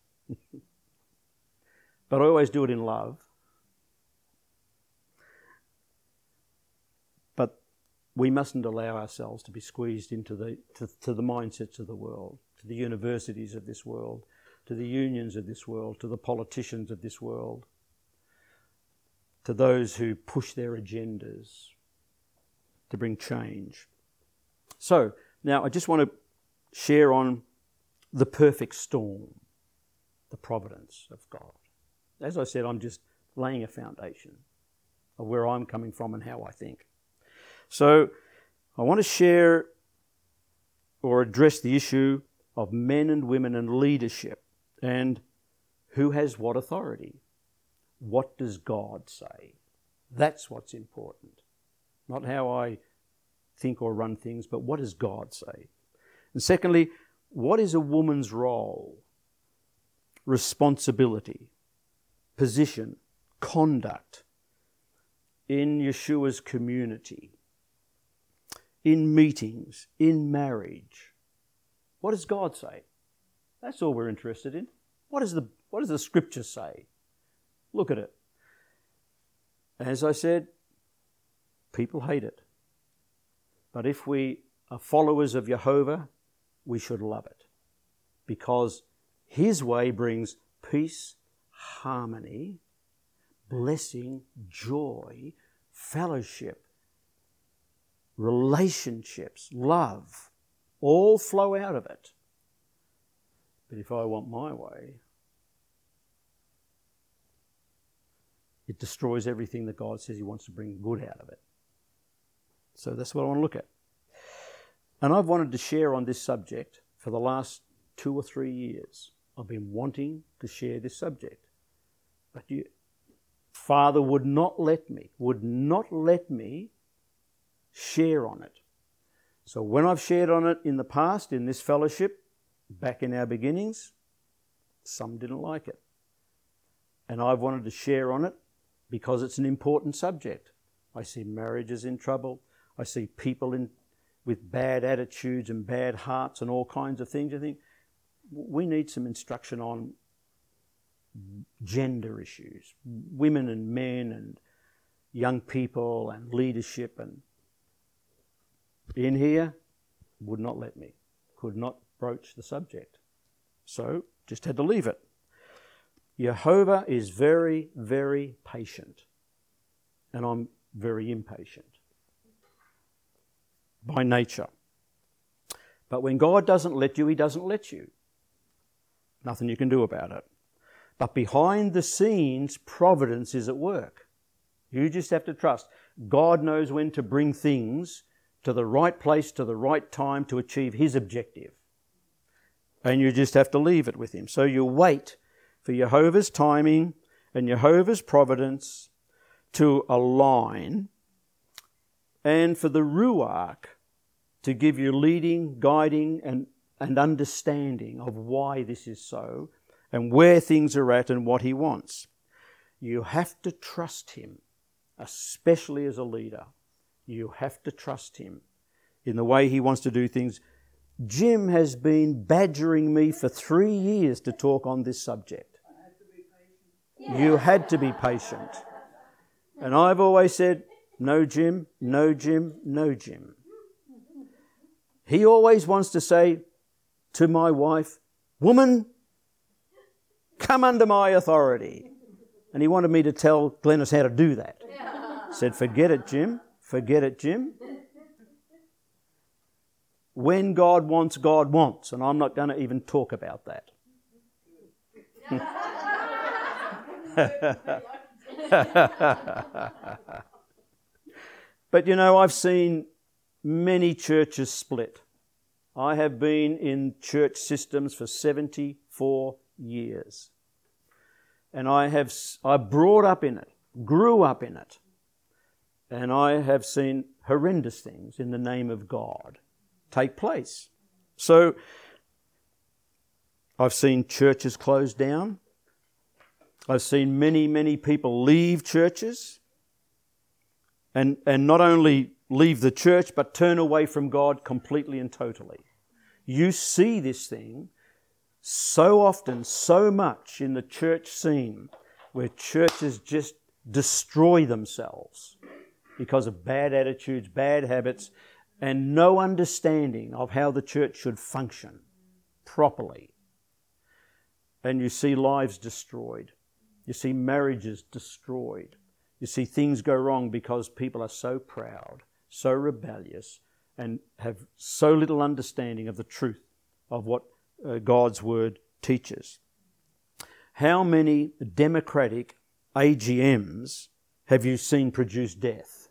But I always do it in love. But we mustn't allow ourselves to be squeezed into the mindsets of the world, to the universities of this world, to the unions of this world, to the politicians of this world, to those who push their agendas to bring change. So, now I just want to share on the perfect storm, the providence of God. As I said, I'm just laying a foundation of where I'm coming from and how I think. So, I want to share or address the issue of men and women and leadership and who has what authority. What does God say? That's what's important. Not how I think or run things, but what does God say? And secondly, what is a woman's role, responsibility, position, conduct in Yeshua's community, in meetings, in marriage? What does God say? That's all we're interested in. What does the Scripture say? Look at it. As I said, people hate it. But if we are followers of Jehovah, we should love it. Because His way brings peace, harmony, blessing, joy, fellowship, relationships, love, all flow out of it. But if I want my way, it destroys everything that God says He wants to bring good out of it. So that's what I want to look at. And I've wanted to share on this subject for the last 2 or 3 years. I've been wanting to share this subject. But Father would not let me share on it. So when I've shared on it in the past, in this fellowship, back in our beginnings, some didn't like it. And I've wanted to share on it because it's an important subject. I see marriages in trouble. I see people with bad attitudes and bad hearts and all kinds of things. I think we need some instruction on gender issues, women and men and young people and leadership. And in here, would not let me, could not broach the subject. So just had to leave it. Jehovah is very, very patient, and I'm very impatient by nature. But when God doesn't let you, he doesn't let you. Nothing you can do about it. But behind the scenes, providence is at work. You just have to trust. God knows when to bring things to the right place, to the right time to achieve his objective. And you just have to leave it with him. So you wait for Jehovah's timing and Jehovah's providence to align, and for the Ruach to give you leading, guiding and understanding of why this is so and where things are at and what he wants. You have to trust him, especially as a leader. You have to trust him in the way he wants to do things. Jim has been badgering me for 3 years to talk on this subject. You had to be patient. And I've always said, no Jim, no Jim, no Jim. He always wants to say to my wife, woman, come under my authority. And he wanted me to tell Glennis how to do that. I said, forget it, Jim. Forget it, Jim. When God wants, God wants. And I'm not going to even talk about that. But you know, I've seen many churches split. I have been in church systems for 74 years. And I brought up in it, grew up in it. And I have seen horrendous things in the name of God take place. So I've seen churches close down. I've seen many, many people leave churches and not only leave the church but turn away from God completely and totally. You see this thing so often, so much in the church scene where churches just destroy themselves because of bad attitudes, bad habits, and no understanding of how the church should function properly. And you see lives destroyed. You see marriages destroyed. You see things go wrong because people are so proud, so rebellious, and have so little understanding of the truth of what God's Word teaches. How many democratic AGMs have you seen produce death?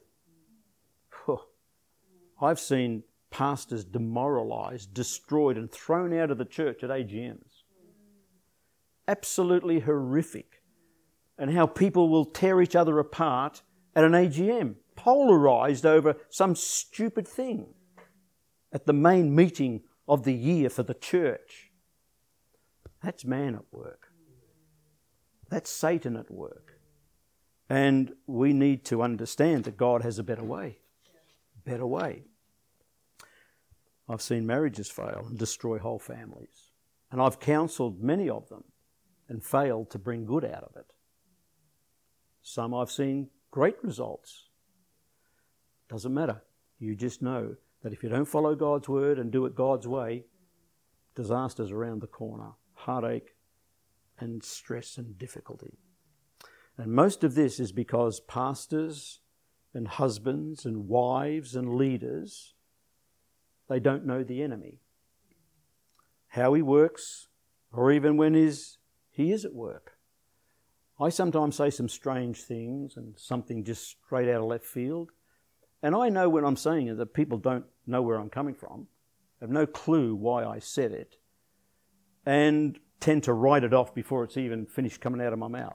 I've seen pastors demoralised, destroyed and thrown out of the church at AGMs. Absolutely horrific. And how people will tear each other apart at an AGM, polarised over some stupid thing at the main meeting of the year for the church. That's man at work. That's Satan at work. And we need to understand that God has a better way. Better way. I've seen marriages fail and destroy whole families. And I've counselled many of them and failed to bring good out of it. Some I've seen great results. Doesn't matter. You just know that if you don't follow God's word and do it God's way, disaster's around the corner, heartache and stress and difficulty. And most of this is because pastors and husbands and wives and leaders, they don't know the enemy, how he works, or even when he is at work. I sometimes say some strange things and something just straight out of left field. And I know when I'm saying it that people don't know where I'm coming from, have no clue why I said it, and tend to write it off before it's even finished coming out of my mouth.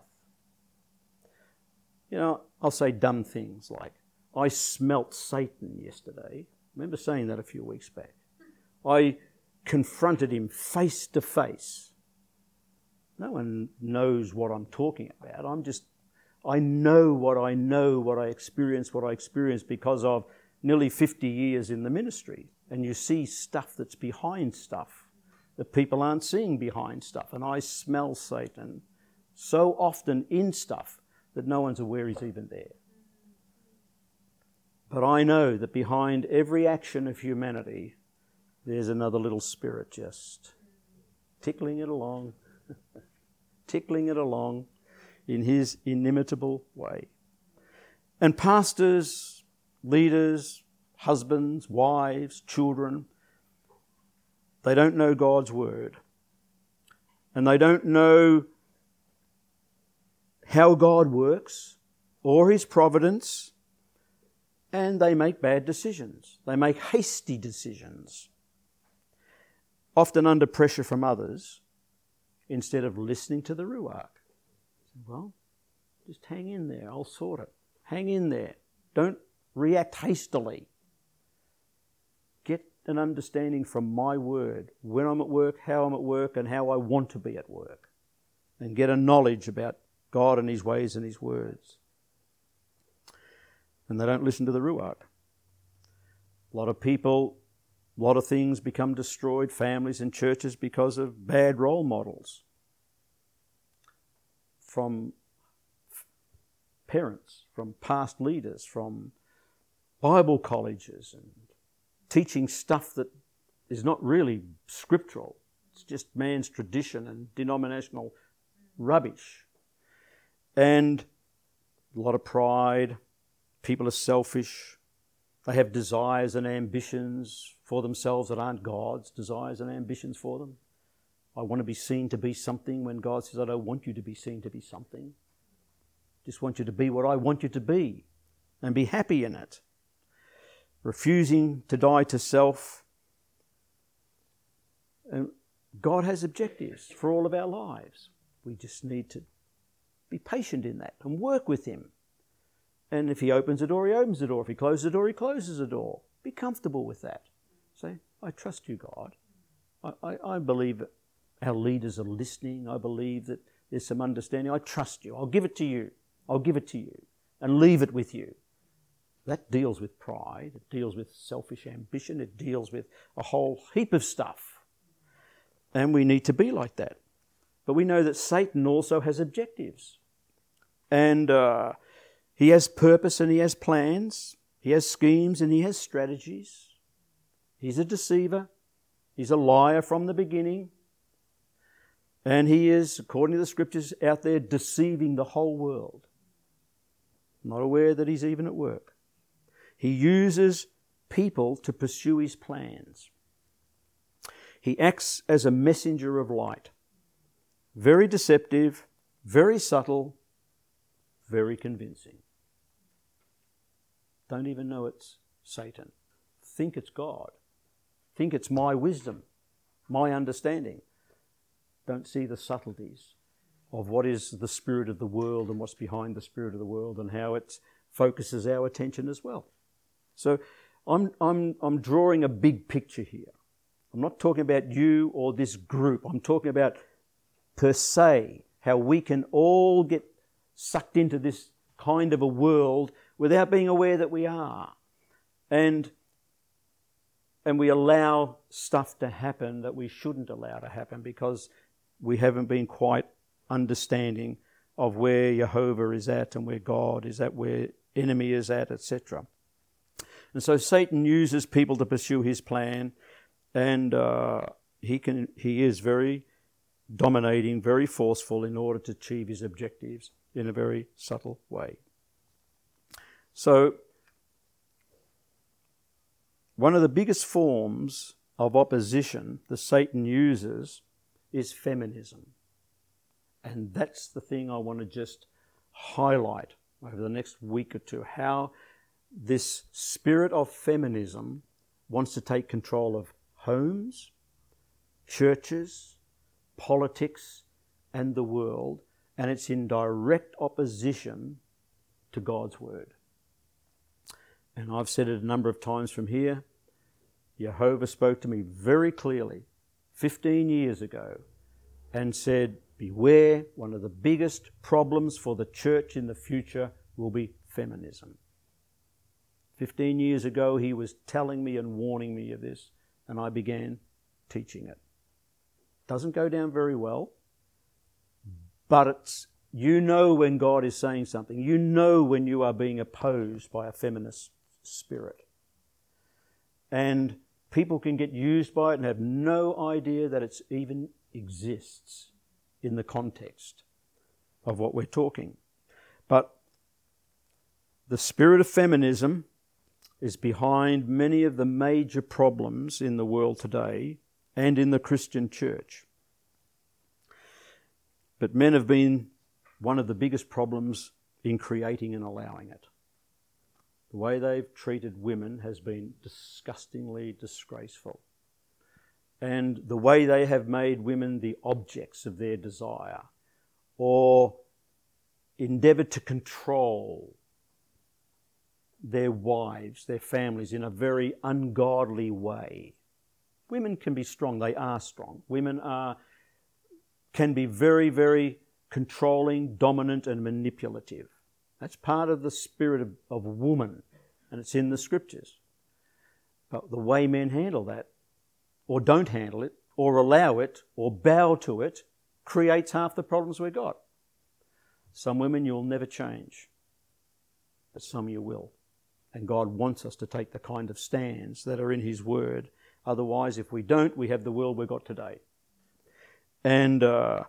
You know, I'll say dumb things like, I smelt Satan yesterday. I remember saying that a few weeks back. I confronted him face to face. No one knows what I'm talking about. I know what I experience because of nearly 50 years in the ministry. And you see stuff that's behind stuff that people aren't seeing behind stuff. And I smell Satan so often in stuff that no one's aware he's even there. But I know that behind every action of humanity, there's another little spirit just tickling it along, tickling it along in his inimitable way. And pastors, leaders, husbands, wives, children, they don't know God's word. And they don't know how God works or his providence. And they make bad decisions. They make hasty decisions, often under pressure from others, instead of listening to the Ruach. Well, just hang in there. I'll sort it. Hang in there. Don't react hastily. Get an understanding from my word, when I'm at work, how I'm at work, and how I want to be at work. And get a knowledge about God and his ways and his words. And they don't listen to the Ruach. A lot of people, a lot of things become destroyed, families and churches, because of bad role models from parents, from past leaders, from Bible colleges, and teaching stuff that is not really scriptural. It's just man's tradition and denominational rubbish. And a lot of pride. People are selfish. They have desires and ambitions for themselves that aren't God's desires and ambitions for them. I want to be seen to be something when God says, I don't want you to be seen to be something. Just want you to be what I want you to be and be happy in it. Refusing to die to self. And God has objectives for all of our lives. We just need to be patient in that and work with him. And if he opens a door, he opens the door. If he closes a door, he closes a door. Be comfortable with that. Say, I trust you, God. I believe that our leaders are listening. I believe that there's some understanding. I trust you. I'll give it to you. I'll give it to you and leave it with you. That deals with pride. It deals with selfish ambition. It deals with a whole heap of stuff. And we need to be like that. But we know that Satan also has objectives. And he has purpose and he has plans. He has schemes and he has strategies. He's a deceiver. He's a liar from the beginning. And he is, according to the scriptures, out there deceiving the whole world. Not aware that he's even at work. He uses people to pursue his plans. He acts as a messenger of light. Very deceptive, very subtle, very convincing. Don't even know it's Satan. Think it's God. Think it's my wisdom, my understanding. Don't see the subtleties of what is the spirit of the world and what's behind the spirit of the world and how it focuses our attention as well. So I'm drawing a big picture here. I'm not talking about you or this group. I'm talking about per se, how we can all get sucked into this kind of a world without being aware that we are. And we allow stuff to happen that we shouldn't allow to happen because we haven't been quite understanding of where Jehovah is at and where God is at, where enemy is at, etc. And so Satan uses people to pursue his plan, and he is very dominating, very forceful in order to achieve his objectives in a very subtle way. So one of the biggest forms of opposition that Satan uses is feminism. And that's the thing I want to just highlight over the next week or two, how this spirit of feminism wants to take control of homes, churches, politics, and the world, and it's in direct opposition to God's word. And I've said it a number of times from here. Jehovah spoke to me very clearly 15 years ago and said, beware, one of the biggest problems for the church in the future will be feminism. 15 years ago, he was telling me and warning me of this, and I began teaching it. Doesn't go down very well, but it's, you know when God is saying something. You know when you are being opposed by a feminist spirit. And people can get used by it and have no idea that it even exists in the context of what we're talking. But the spirit of feminism is behind many of the major problems in the world today and in the Christian church. But men have been one of the biggest problems in creating and allowing it. The way they've treated women has been disgustingly disgraceful. And the way they have made women the objects of their desire or endeavoured to control their wives, their families in a very ungodly way. Women can be strong. They are strong. Women can be very, very controlling, dominant and manipulative. That's part of the spirit of woman, and it's in the scriptures. But the way men handle that, or don't handle it, or allow it, or bow to it, creates half the problems we've got. Some women you'll never change, but some you will. And God wants us to take the kind of stands that are in His Word. Otherwise, if we don't, we have the world we've got today. And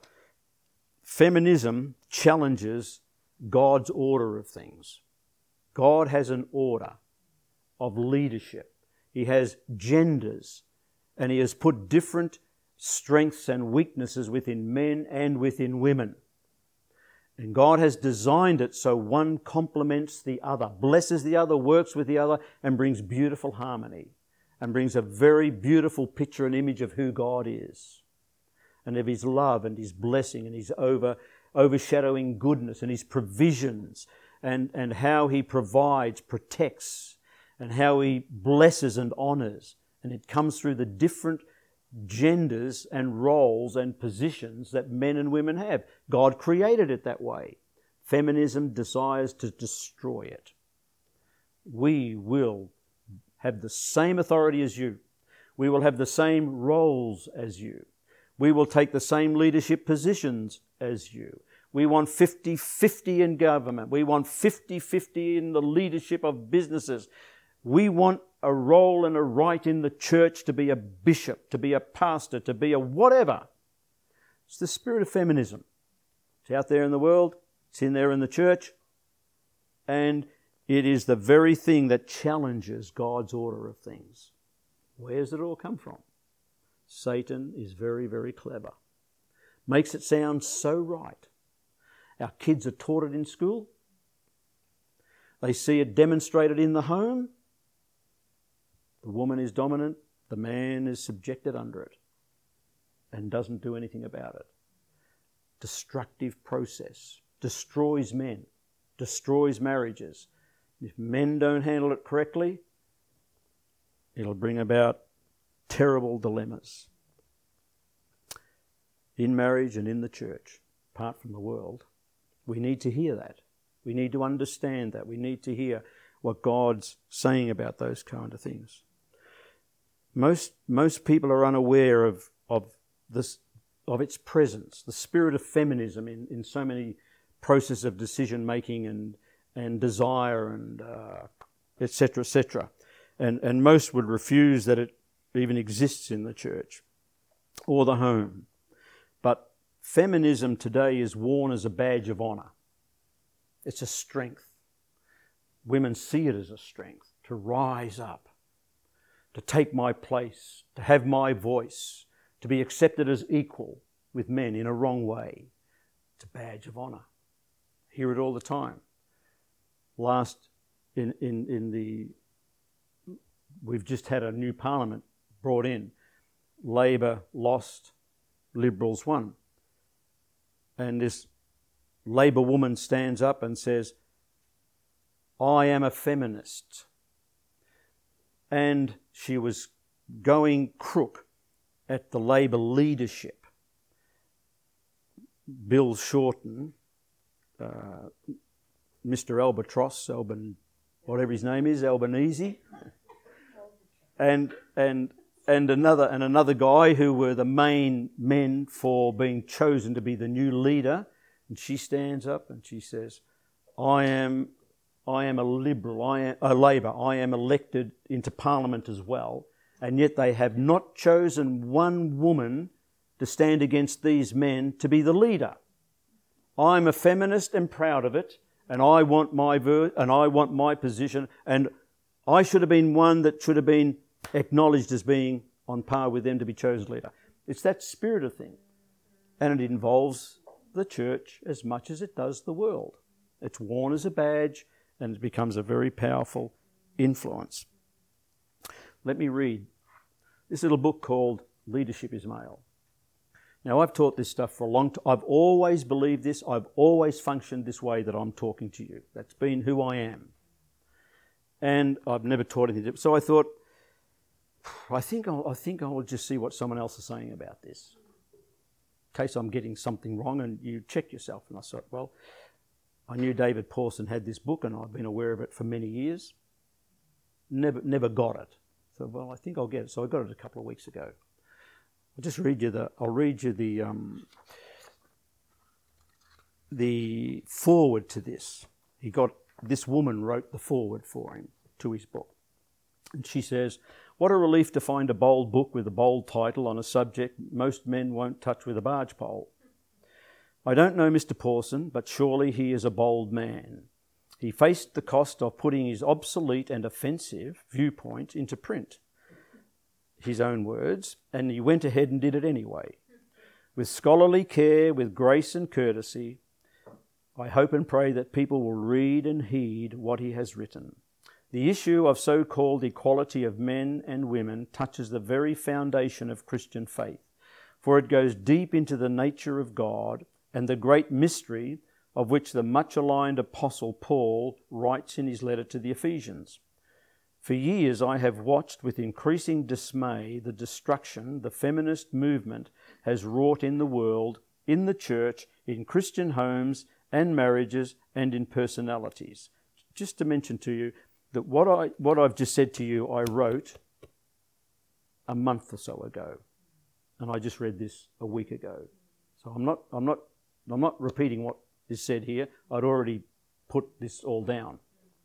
feminism challenges God's order of things. God has an order of leadership. He has genders, and He has put different strengths and weaknesses within men and within women. And God has designed it so one complements the other, blesses the other, works with the other, and brings beautiful harmony, and brings a very beautiful picture and image of who God is, and of His love and His blessing and His overshadowing goodness and His provisions, and how He provides, protects, and how He blesses and honours. And it comes through the different genders and roles and positions that men and women have. God created it that way. Feminism desires to destroy it. We will have the same authority as you. We will have the same roles as you. We will take the same leadership positions as you. We want 50-50 in government. We want 50-50 in the leadership of businesses. We want a role and a right in the church to be a bishop, to be a pastor, to be a whatever. It's the spirit of feminism. It's out there in the world. It's in there in the church. And it is the very thing that challenges God's order of things. Where does it all come from? Satan is very, very clever. Makes it sound so right. Our kids are taught it in school. They see it demonstrated in the home. The woman is dominant, the man is subjected under it and doesn't do anything about it. Destructive process, destroys men, destroys marriages. If men don't handle it correctly, it'll bring about terrible dilemmas in marriage and in the church, apart from the world. We need to hear that. We need to understand that. We need to hear what God's saying about those kind of things. Most people are unaware of its presence, the spirit of feminism in so many processes of decision making and desire and etc. etc. And most would refuse that it even exists in the church or the home. But feminism today is worn as a badge of honour. It's a strength. Women see it as a strength to rise up, to take my place, to have my voice, to be accepted as equal with men in a wrong way. It's a badge of honour. Hear it all the time. We've just had a new parliament brought in. Labor lost, Liberals won. And this Labor woman stands up and says, I am a feminist. And she was going crook at the Labor leadership. Bill Shorten, Mr. Albatross, whatever his name is, Albanese, and another guy who were the main men for being chosen to be the new leader. And she stands up and she says, I am a Liberal, a Labor, I am elected into Parliament as well, and yet they have not chosen one woman to stand against these men to be the leader. I'm a feminist and proud of it, and I want my position, and I should have been one that should have been acknowledged as being on par with them to be chosen leader. It's that spirit of thing, and it involves the church as much as it does the world. It's worn as a badge, and it becomes a very powerful influence. Let me read this little book called Leadership is Male. Now, I've taught this stuff for a long time. I've always believed this. I've always functioned this way that I'm talking to you. That's been who I am. And I've never taught anything different. So I thought, I think I'll just see what someone else is saying about this, in case I'm getting something wrong, and you check yourself. And I thought, well, I knew David Pawson had this book, and I've been aware of it for many years. Never got it. So, well, I think I'll get it. So I got it a couple of weeks ago. I'll read you the foreword to this. This woman wrote the foreword for him to his book. And she says, what a relief to find a bold book with a bold title on a subject most men won't touch with a barge pole. I don't know Mr. Pawson, but surely he is a bold man. He faced the cost of putting his obsolete and offensive viewpoint into print. His own words, and he went ahead and did it anyway. With scholarly care, with grace and courtesy, I hope and pray that people will read and heed what he has written. The issue of so-called equality of men and women touches the very foundation of Christian faith, for it goes deep into the nature of God and the great mystery of which the much-aligned Apostle Paul writes in his letter to the Ephesians. For years I have watched with increasing dismay the destruction the feminist movement has wrought in the world, in the church, in Christian homes and marriages, and in personalities. Just to mention to you that what I've just said to you, I wrote a month or so ago, and I just read this a week ago. So I'm not repeating what is said here. I'd already put this all down.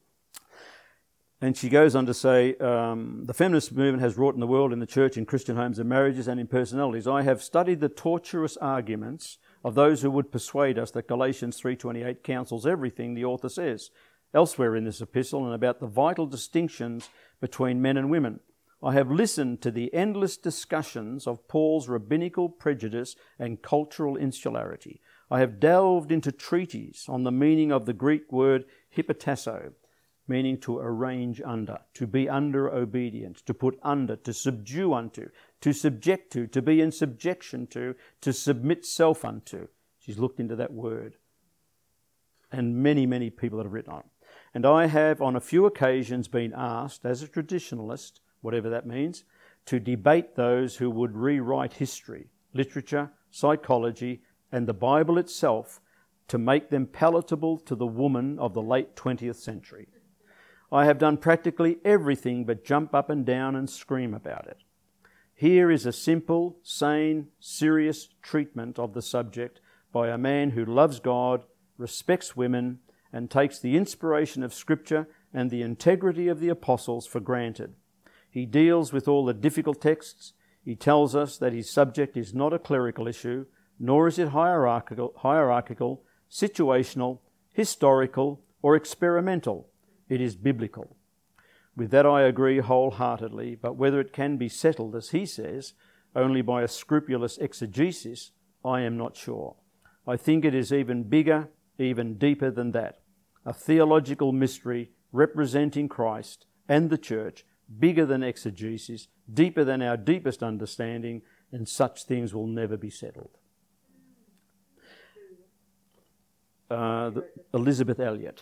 And she goes on to say, the feminist movement has wrought in the world, in the church, in Christian homes and marriages, and in personalities. I have studied the tortuous arguments of those who would persuade us that Galatians 3:28 counsels everything the author says elsewhere in this epistle, and about the vital distinctions between men and women. I have listened to the endless discussions of Paul's rabbinical prejudice and cultural insularity. I have delved into treatises on the meaning of the Greek word hypotasso, meaning to arrange under, to be under obedient, to put under, to subdue unto, to subject to be in subjection to submit self unto. She's looked into that word. And many, many people that have written on it. And I have on a few occasions been asked, as a traditionalist, whatever that means, to debate those who would rewrite history, literature, psychology, and the Bible itself to make them palatable to the woman of the late 20th century. I have done practically everything but jump up and down and scream about it. Here is a simple, sane, serious treatment of the subject by a man who loves God, respects women, and takes the inspiration of Scripture and the integrity of the apostles for granted. He deals with all the difficult texts. He tells us that his subject is not a clerical issue, nor is it hierarchical, situational, historical, or experimental. It is biblical. With that I agree wholeheartedly, but whether it can be settled, as he says, only by a scrupulous exegesis, I am not sure. I think it is even bigger, even deeper than that. A theological mystery representing Christ and the church, bigger than exegesis, deeper than our deepest understanding, and such things will never be settled. Elizabeth Elliot.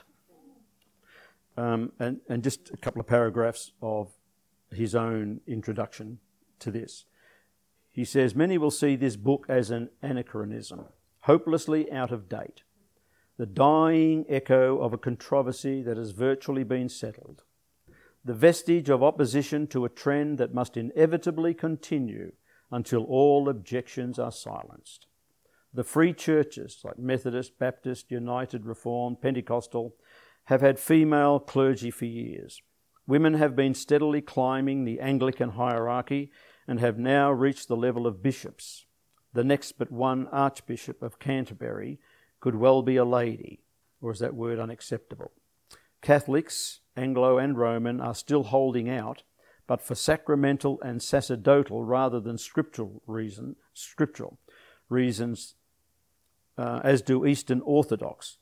And just a couple of paragraphs of his own introduction to this. He says, many will see this book as an anachronism, hopelessly out of date, the dying echo of a controversy that has virtually been settled, the vestige of opposition to a trend that must inevitably continue until all objections are silenced. The free churches like Methodist, Baptist, United, Reformed, Pentecostal have had female clergy for years. Women have been steadily climbing the Anglican hierarchy and have now reached the level of bishops. The next but one Archbishop of Canterbury could well be a lady, or is that word unacceptable? Catholics, Anglo and Roman, are still holding out, but for sacramental and sacerdotal rather than scriptural reasons, as do Eastern Orthodox.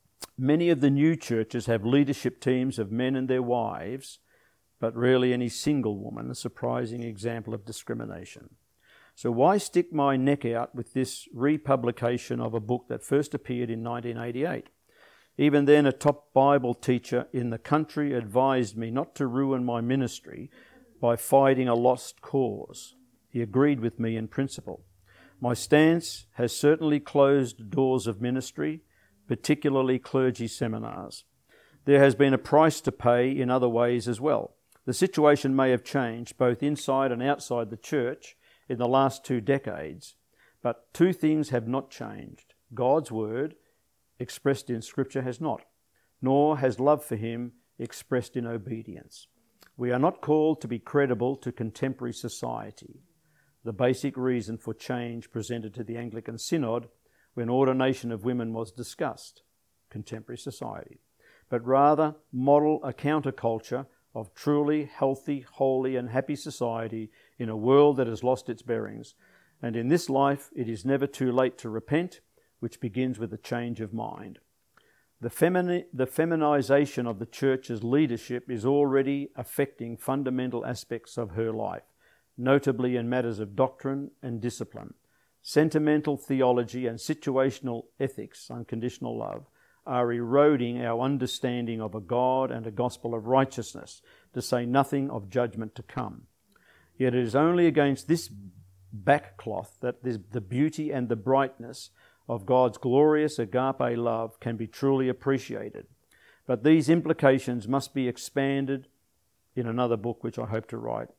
Many of the new churches have leadership teams of men and their wives, but rarely any single woman, a surprising example of discrimination. So why stick my neck out with this republication of a book that first appeared in 1988? Even then, a top Bible teacher in the country advised me not to ruin my ministry by fighting a lost cause. He agreed with me in principle. My stance has certainly closed doors of ministry, particularly clergy seminars. There has been a price to pay in other ways as well. The situation may have changed both inside and outside the church in the last 2 decades, but 2 things have not changed. God's word, expressed in Scripture, has not, nor has love for him expressed in obedience. We are not called to be credible to contemporary society, the basic reason for change presented to the Anglican Synod when ordination of women was discussed, contemporary society, but rather model a counterculture of truly healthy, holy and happy society in a world that has lost its bearings. And in this life it is never too late to repent, which begins with a change of mind. The feminization of the church's leadership is already affecting fundamental aspects of her life, notably in matters of doctrine and discipline. Sentimental theology and situational ethics, unconditional love, are eroding our understanding of a God and a gospel of righteousness, to say nothing of judgment to come. Yet it is only against this backcloth that the beauty and the brightness of God's glorious agape love can be truly appreciated. But these implications must be expanded in another book which I hope to write.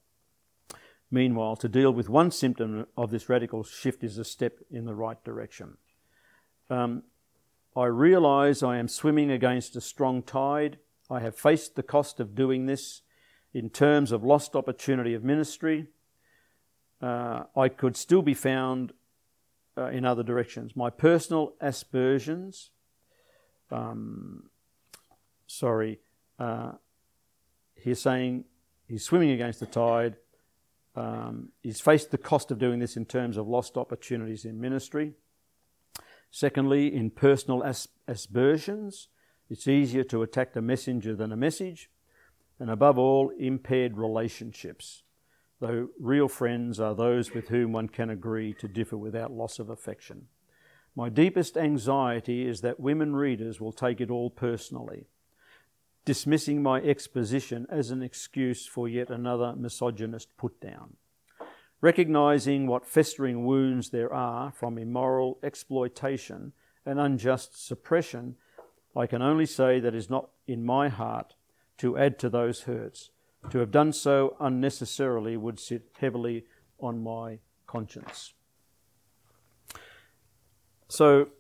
Meanwhile, to deal with one symptom of this radical shift is a step in the right direction. I realise I am swimming against a strong tide. I have faced the cost of doing this in terms of lost opportunity of ministry. I could still be found in other directions. My personal aspersions, he's saying he's swimming against the tide. He's faced the cost of doing this in terms of lost opportunities in ministry. Secondly, in personal aspersions, it's easier to attack the messenger than a message. And above all, impaired relationships, though real friends are those with whom one can agree to differ without loss of affection. My deepest anxiety is that women readers will take it all personally, dismissing my exposition as an excuse for yet another misogynist put-down. Recognising what festering wounds there are from immoral exploitation and unjust suppression, I can only say that it is not in my heart to add to those hurts. To have done so unnecessarily would sit heavily on my conscience. So,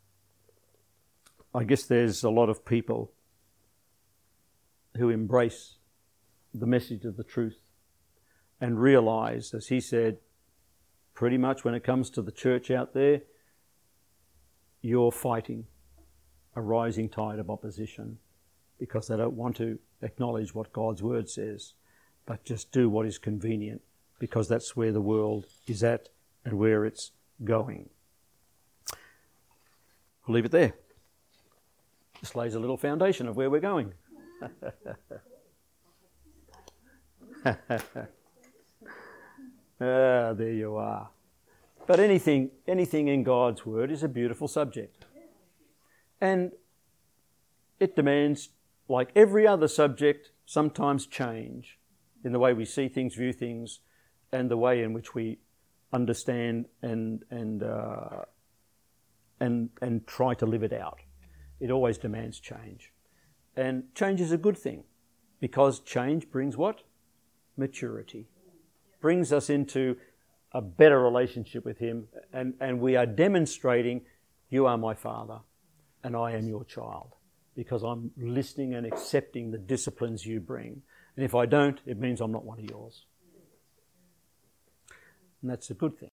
I guess there's a lot of people who embrace the message of the truth and realise, as he said, pretty much when it comes to the church out there, you're fighting a rising tide of opposition because they don't want to acknowledge what God's word says, but just do what is convenient because that's where the world is at and where it's going. I'll leave it there. This lays a little foundation of where we're going. There you are. But anything in God's word is a beautiful subject. And it demands, like every other subject, sometimes change in the way we see things, view things, and the way in which we understand and try to live it out. It always demands change. And change is a good thing, because change brings what? Maturity. Brings us into a better relationship with him, and we are demonstrating, you are my Father and I am your child, because I'm listening and accepting the disciplines you bring. And if I don't, it means I'm not one of yours. And that's a good thing.